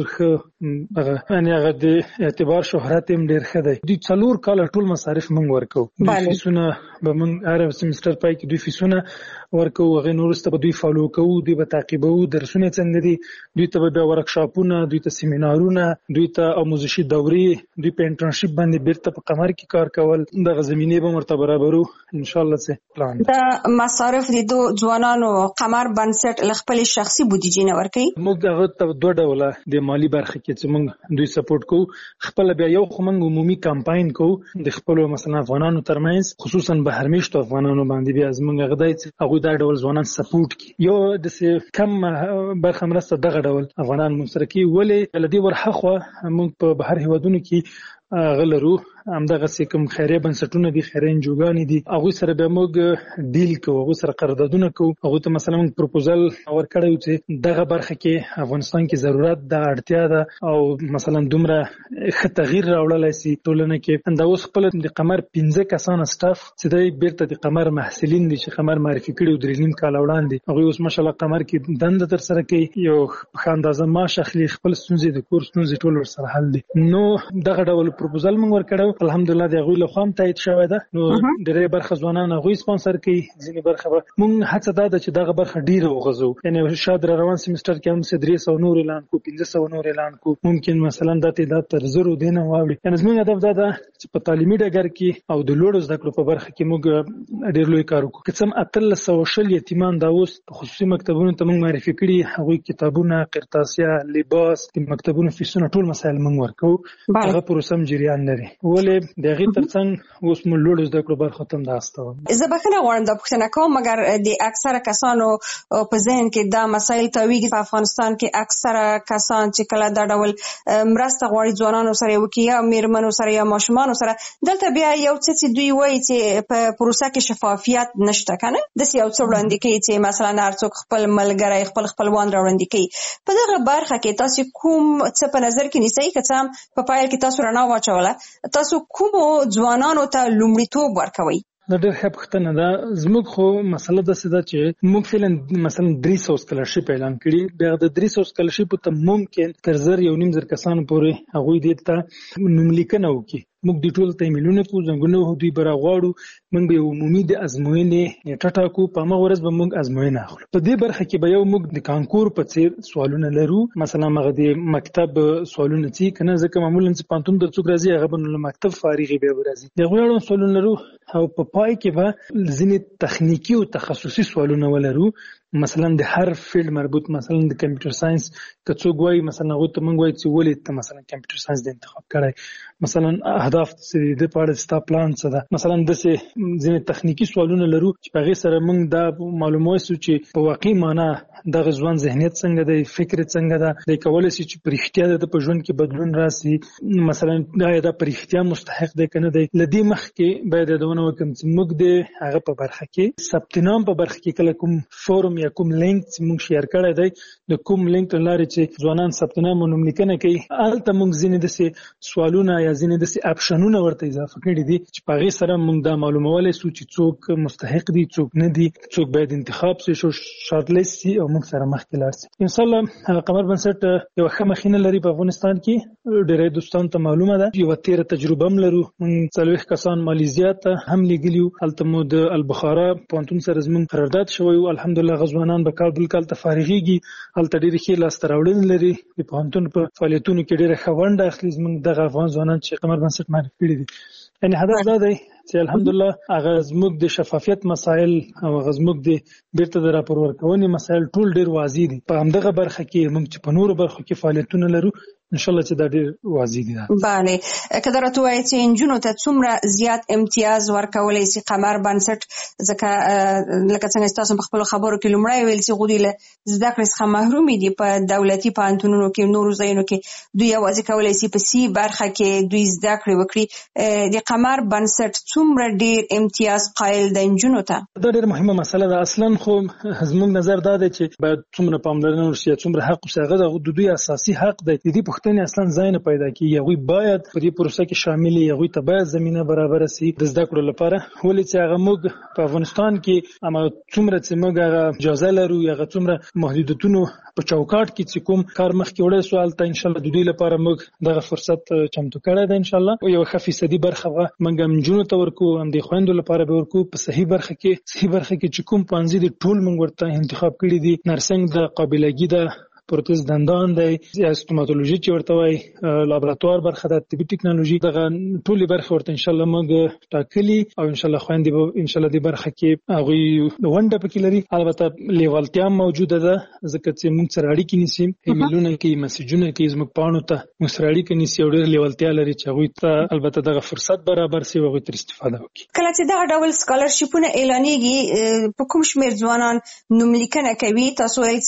خ یعنی هغه د اعتبار شهرت هم ډیر ښه دی. دوی څلور کال ټول مصارف موږ ورکو. دوی فیسونه به موږ هر سیمستر پای کې دوی فیسونه ورکو هغه نورسته به دوی فالو کوو دوی به تعقیبو درسونه څنګه دي دوی ته به ورکشاپونه دوی ته سیمینارونه دوی ته آموزشي دورې دوی په انټرنشپ باندې بیرته په قمر کې کار کول د زمینه به مرتبه برابرو ان شاء الله سه پلان د مصارف د دو ځوانانو قمر بنسټ لخپل شخصي بودیجې نه ورکي. موږ هغه ته دوه ډوله د مالی برخه کې چې موږ دوی سپورټ کوو خپل بیا یو خو موږ عمومي کمپاین کوو د خپل مثلا افغانانو ترمنځ خصوصا بهرمیشتو افغانانو باندې بیا زموږ غدای چې هغه دا ډول ځوانان سپورټ کی یو د کم برخه مرسته دغه ډول افغانان مشترکي ولې لدی ورخه موږ په بهر هیوادونو کې غلرو همدغه کوم خیریه بنسټونه دي خیریه انجوګانې دي هغه سره به موږ ډیل کوو هغه سره قراردادونه کوو هغه ته مثلا موږ پروپوزل ورکړی چې دغه برخه کې افغانستان کې ضرورت د اړتیا ده او مثلا دومره ښه تغییر راوړلای شي ټولنه کې دا اوس خپل د قمر پنځه کسان سټاف چې د بیرته د قمر محصلین دي چې قمر معرفي کړي او درې نیم کال وړاندې هغه اوس ماشاءالله قمر کې دند تر سره کوي یو ښه اندازه معاش اخلي خپل ستونزې د کور ستونزې ټول سره حل دي. نو دغه ډول پروپوزل موږ ورکړو الحمدلله د غوی له خام تایید شوی ده. نو ډېرې برخه ځوانان غوی سپانسر کوي ځینې برخه موږ هڅه ده چې دغه برخه ډیره وغځو یعنی شاید روان سیمستر کې هم درې سوه نور اعلان کو پنځه سوه نور اعلان کو ممکن مثلا د تعداد تر زرو دینه واوړي. یعنی زموږ هدف دا ده چې په تعلیمي ډګر کې او د لوړو زده کړو په برخه کې موږ ډېر لوی کار وکړو. که څه هم اتلس سوه شل یتیمان دا اوس خصوصي مکتبونو ته موږ معرفي کړي هغوی کتابونه قرطاسیه لباس د مکتبونو فیسونه ټول مسایل موږ ورکو هغه پروسه هم جریان لري ولې دغه ترڅنګ اوس مو لوړ زده کړو برخه تم داسته. زه بخښنه غواړم دا پوښتنه کوم مګر د اکثره کسانو په ذهن کې دا مسایل تویږي په افغانستان کې اکثره کسان چې کله دا ډول مرسته غواړي ځوانانو سره وکړي یا میرمنو سره یا ماشومانو سره دلته بیا یو څه چې دوی وایي چې په پروسه کې شفافیت نشته کنه د یو څه وړاندې کوي چې مثلا هر څوک خپل ملګری خپل خپلوان راوړاندې کوي په دغه برخه کې تاسو کوم څه په نظر کې نیسئ که څه هم په پایل کې تاسو رڼا واچوله تاسو کوم ځوانانو ته لومړیتوب ورکوي؟ دا ډېر ښه پوښتنه ده. زموږ خو مسله داسې ده چې موږ فعلا مثلا درې سوه سکالرشپ اعلان کړي بیا د درې سوه سکالرشپو ته ممکن تر زر یو نیم زر کسانو پورې هغوی دې ته نوملیکنه وکړي موږ د ټول تیملونه کو زنګونه دوی براغواړو موږ به عمومي د ازموینې ټټا کو په مغه ورځ به موږ ازموینه اخلو. په دې برخه کې به یو موږ د کانکور په څیر سوالونه لرو، مثلا مغه د مکتب سوالونه چې کنه ځکه معمولا چې پانتون د څوک راځي هغه به مکتب فارغي به راځي د غوړو سوالونه لرو، او په پای کې به ځینې تخنیکی او تخصصي سوالونه ولرو، مثلا د هر فیلډ مربوط، مثلا د کمپیوټر ساينس که څوک وایي مثلا هغه ته موږ وایي چې ولې ته مثلا کمپیوټر ساينس د انتخاب کړای، مثلا اهداف څه دي، په اړه ستا پلان څه ده، مثلا د ځینې تخنیکی سوالونه لرو چې په غیر سره موږ دا معلومات چې په واقعي معنی د غزوان ذهنیت څنګه دی، فکر څنګه ده، د کولای شي چې پر اختیار د په ژوند کې بدلون راسي، مثلا دا د پر اختیار مستحق دی کنه دی. لدی مخ کې باید دونه وکم چې موږ د هغه په برخه کې ثبت نام په برخه کې کله کوم فورم یا کوم لینک چې موږ شیر کړی دی، د کوم لینک لاره چې ځوانان ثبت نام او نوم لیکنه کوي، البته موږ ځینې د سوالونه یا ځینې د اپشنونه ورته اضافه کړی دي چې په غیر سره موږ دا معلومولای شو چې څوک مستحق دي څوک نه دي، څوک باید انتخاب شي شو شارټ لیست شي او موږ سره مخکې لاړ شي. ان شاء الله قمر بنسټ یو ښه مخینه لري په افغانستان کې، ډېری دوستان ته معلومه ده، یو تیر تجربه هم لرو، موږ څلوېښت کسان مالیزیا ته هم لېږلي وو، هلته مو د البخارا پوهنتون سره زموږ قرارداد شوی و، الحمدلله غزوانان به کال بل کال ته فارغېږي، هلته ډېرې ښې لاسته راوړنې لري، د پوهنتون په فعالیتونو کې ډېره ښه ونډه اخلي زموږ دغه افغان ځوانان چې قمر بنسټ معرفي کړي دي. یعنې هدف دا دی چې الحمدلله هغه زموږ د شفافیت مسایل او هغه زموږ د بیرته د راپور ورکونې مسایل ټول ډېر واضح دي. په همدغه برخه کې موږ چې په نورو برخو کې فعالیتونه لرو ان شاء الله چې دا ډېر واضح دي. بله که درته وایي چې نجونو ته څومره زیات امتیاز ورکولی شي قمر بنسټ، ځکه لکه څنګه تاسو په خپلو خبرو کې لومړی ویل چې غوډي له زده کړې څخه محرومې دي په دولتي پوهنتونونو کې، نورو ځایونو کې دوی یوازې کولی شي په سی برخه کې دوی زده کړې وکړي. د قمر بنسټ څومره ډېر امتیاز قایل د نجونو ته؟ دا ډېره مهمه مسله ده. اصلا خو زموږ نظر دا دی چې باید څومره پاملرنه وشي، څومره حق وشي، هغه د دوی اساسي حق دی. د دې پوښتنې اصلا ځای نه پیدا کېږي، هغوی باید په دې پروسه کې شامل وي، هغوی ته باید زمینه برابره شي د زده کړو لپاره. ولې چې هغه موږ په افغانستان کې اما څومره چې موږ هغه اجازه لرو، هغه څومره محدودیتونو په چوکاټ کې چې کوم کار مخکې وړی سو، هلته انشاءالله د دوی لپاره موږ دغه فرصت چمتو کړی دی. انشاءالله یو ښه فیصدي برخه به موږ هم نجونو ته ورکو، هم د خویندو لپاره به ورکو. په صحیح برخه کې صحیح برخه کې چې کوم پوهنځي دي ټول موږ ورته انتخاب کړي دي، نرسنګ ده، قابلګي ده، پروتز دندان دی، استوماتولوژي چې ورته وایي، لابراتوار برخه ده، طبي ټکنالوژي، دغه ټولې برخې ورته انشاءالله موږ ټاکلي او انشاءالله خویندې به انشاءالله دې برخه کې هغوی ونډه پکې لري. البته لیوالتیا موجوده ده، ځکه چې موږ سره اړیکې نیسي، ایمیلونه کوي، میسیجونه کوي، زموږ پاڼو ته موږ سره اړیکه نیسي او ډېر لیوالتیا لري چې هغوی ته البته دغه فرصت برابر شي او هغوی ترې استفاده وکړي. کله چې دغه ډول سکالرشیپونه اعلانېږي په کوم شمېر ځوانان نوملیکنه کوي؟ تاسو وایئ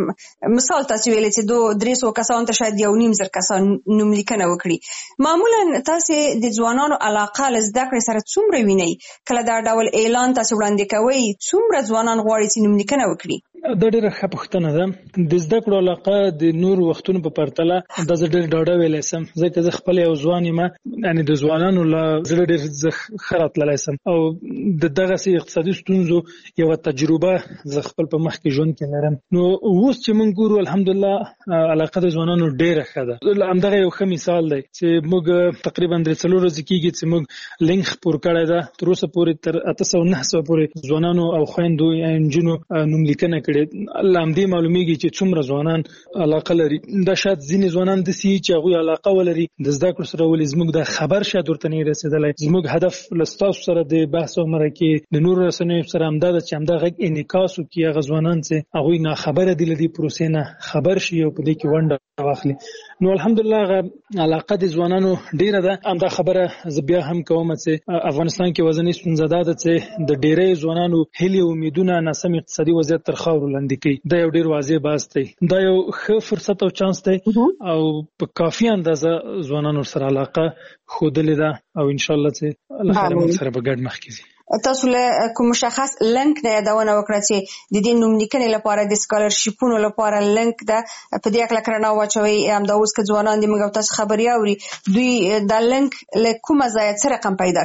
چې مثال تاسو ویلې چې دو درې سوه کسانو ته شاید یو نیم زر کسان نوملیکنه وکړي. معمولا تاسو د ځوانانو علاقه له زده کړې سره څومره وینئ؟ کله دا ډول اعلان تاسو وړاندې کوئ څومره ځوانان غواړي چې نوملیکنه وکړي؟ دا ډېره ښه پوښتنه ده. د زده کړو علاقه د نورو وختونو په پرتله دا زه ډېر ډاډه ویلی شم، ځکه زه خپله یو ځوان یم، یعنې د ځوانانو له زړه ډېر زه ښه راتللی شم او د دغسې اقتصادي ستونزو یوه تجربه زه خپل په مخ کې ژوند کې لرم. نو اوس چې موږ ګورو الحمدلله علاقه د ځوانانو ډېره ښه ده. همدغه یو ښه مثال دی چې موږ تقریبا درې څلور ورځې کېږي چې موږ لینک خپور کړی ده، تر اوسه پورې تر اته سوه نهه سوه پورې ځوانانو او خویندو یا نجونو نوملیکنه کړې. الله همدې معلومیږي چې څومره ځوانان علاقه لري. دا شاید ځینې ځوانان داسې چې هغوی علاقه ولري د زده کړو سره، ولې زموږ دا خبر شاید ورته نه رسېدلی. زموږ هدف له ستاسو سره د بحث او مرکې د نورو رسنیو سره همدا ده چې همدا غږ انعکاس وکړي، هغه ځوانان چې هغوی ناخبره دي له دې پروسې نه خبر شي او په دې کې ونډه واخلي. نو الحمدلله هغه علاقه د ځوانانو ډېره ده. همدا خبره زه بیا هم کوم چې افغانستان کې وضعي ستونزه دا ده چې د ډېری ځوانانو هیلې او امیدونه ناسم اقتصادي وضعیت تر خاورو لاندې کوي. دا یو ډېر واضح بحث دی، دا یو ښه فرصت او چانس دی او په کافي اندازه ځوانانو سره علاقه ښودلې ده او انشاءالله چې الله خیر موږ سره به ګډ مخکې ځي. تاسو له کوم مشخص لینک نه یادونه وکړه چې د دې نوملیکنې لپاره د سکالرشیپونو لپاره لینک ده، په دې اړه کړنه واچوي. همدا اوس که ځوانان دې موږ تاسو خبري اوري، دوی دا لینک له کومه ځایه څه رقم پیدا کړي؟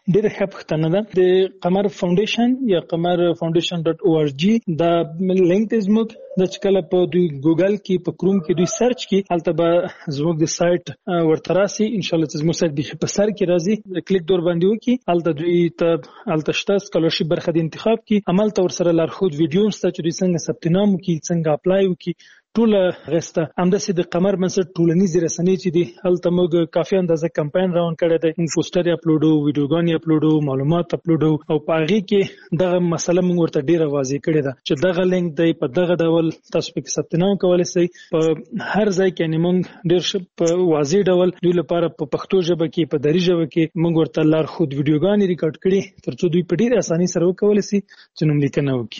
ډېر ښه پوښتنه ده. د قمر فاونډیشن یا قمر فاونډیشن ډاټ او ار جی دا لینک ته زموږ د چې کله په دوی ګوګل کې په کروم کې دوی سرچ کې هلته به زموږ د سایت ورته راسي. ان شاء الله چې زموږ سایت به په سر کې راځي کلیک دور باندې وکړي هلته دوی ته هلته شته سکالرشپ برخه د انتخاب کې عمل ته ورسره لارښود ویډیو شته چې دوی څنګه ثبت نام وکړي څنګه اپلای وکړي ټول غسته همداسې د قمر بنسټ ټولنیزې رسنۍ چې دي هلته موږ کافي اندازه کمپاین روان کړی دی. موږ پوسټر اپلوډو ویډیوګانې اپلوډو معلومات اپلوډو او په هغې کې دغه مسله موږ ورته ډېره واضح کړې ده چې دغه لینک دی په دغه ډول تاسو پکې ثبت نام کولی شئ. په هر ځای کې یعنې موږ ډېر په واضح ډول دوی لپاره په پښتو ژبه کې په دري ژبه کې موږ ورته لارښود ویډیوګانې ریکارډ کړي تر څو دوی په ډېرې اسانۍ سره وکولی شي چې نوملیکنه وکړي.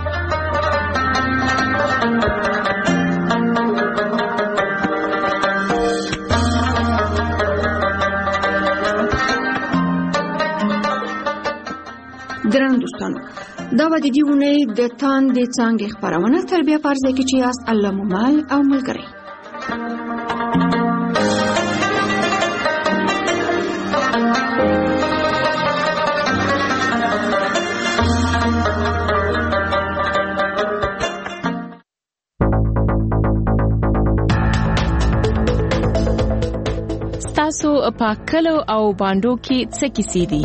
درنو دوستانو دا به د دې اونۍ د تاندې څانګې خپرونه تر بیا په ارزه کې چې یاست الله مو مال او ملګری. ستاسو په کلو او باندو کې څه کیسې دي؟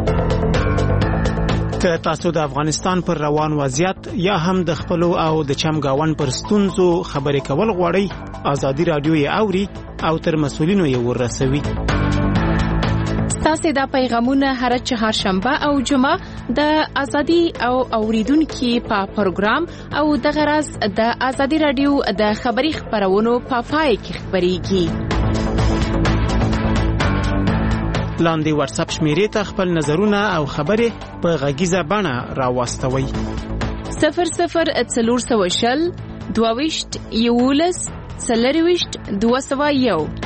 که تاسو د افغانستان پر روان وضعیت یا هم د خپلو او د چمګاون پر ستونزو خبرې کول غواړئ ازادي رادیو یې اوري او تر مسؤلینو یې ورسوي. ستاسو دا پیغامونه هر چهارشنبه او جمعه د ازادي او اوریدونکو په پروګرام او د غرض د ازادي رادیو د خبري خبرونو په پای کې خبريږي. لاندې واتس اپ شمیرې ته خپل نظرونه او خبرې په غږیزه بڼه راوستوئ. صفر صفر څلور سوه شل دوه ویشت یولس څلرویشت دوه سوه یو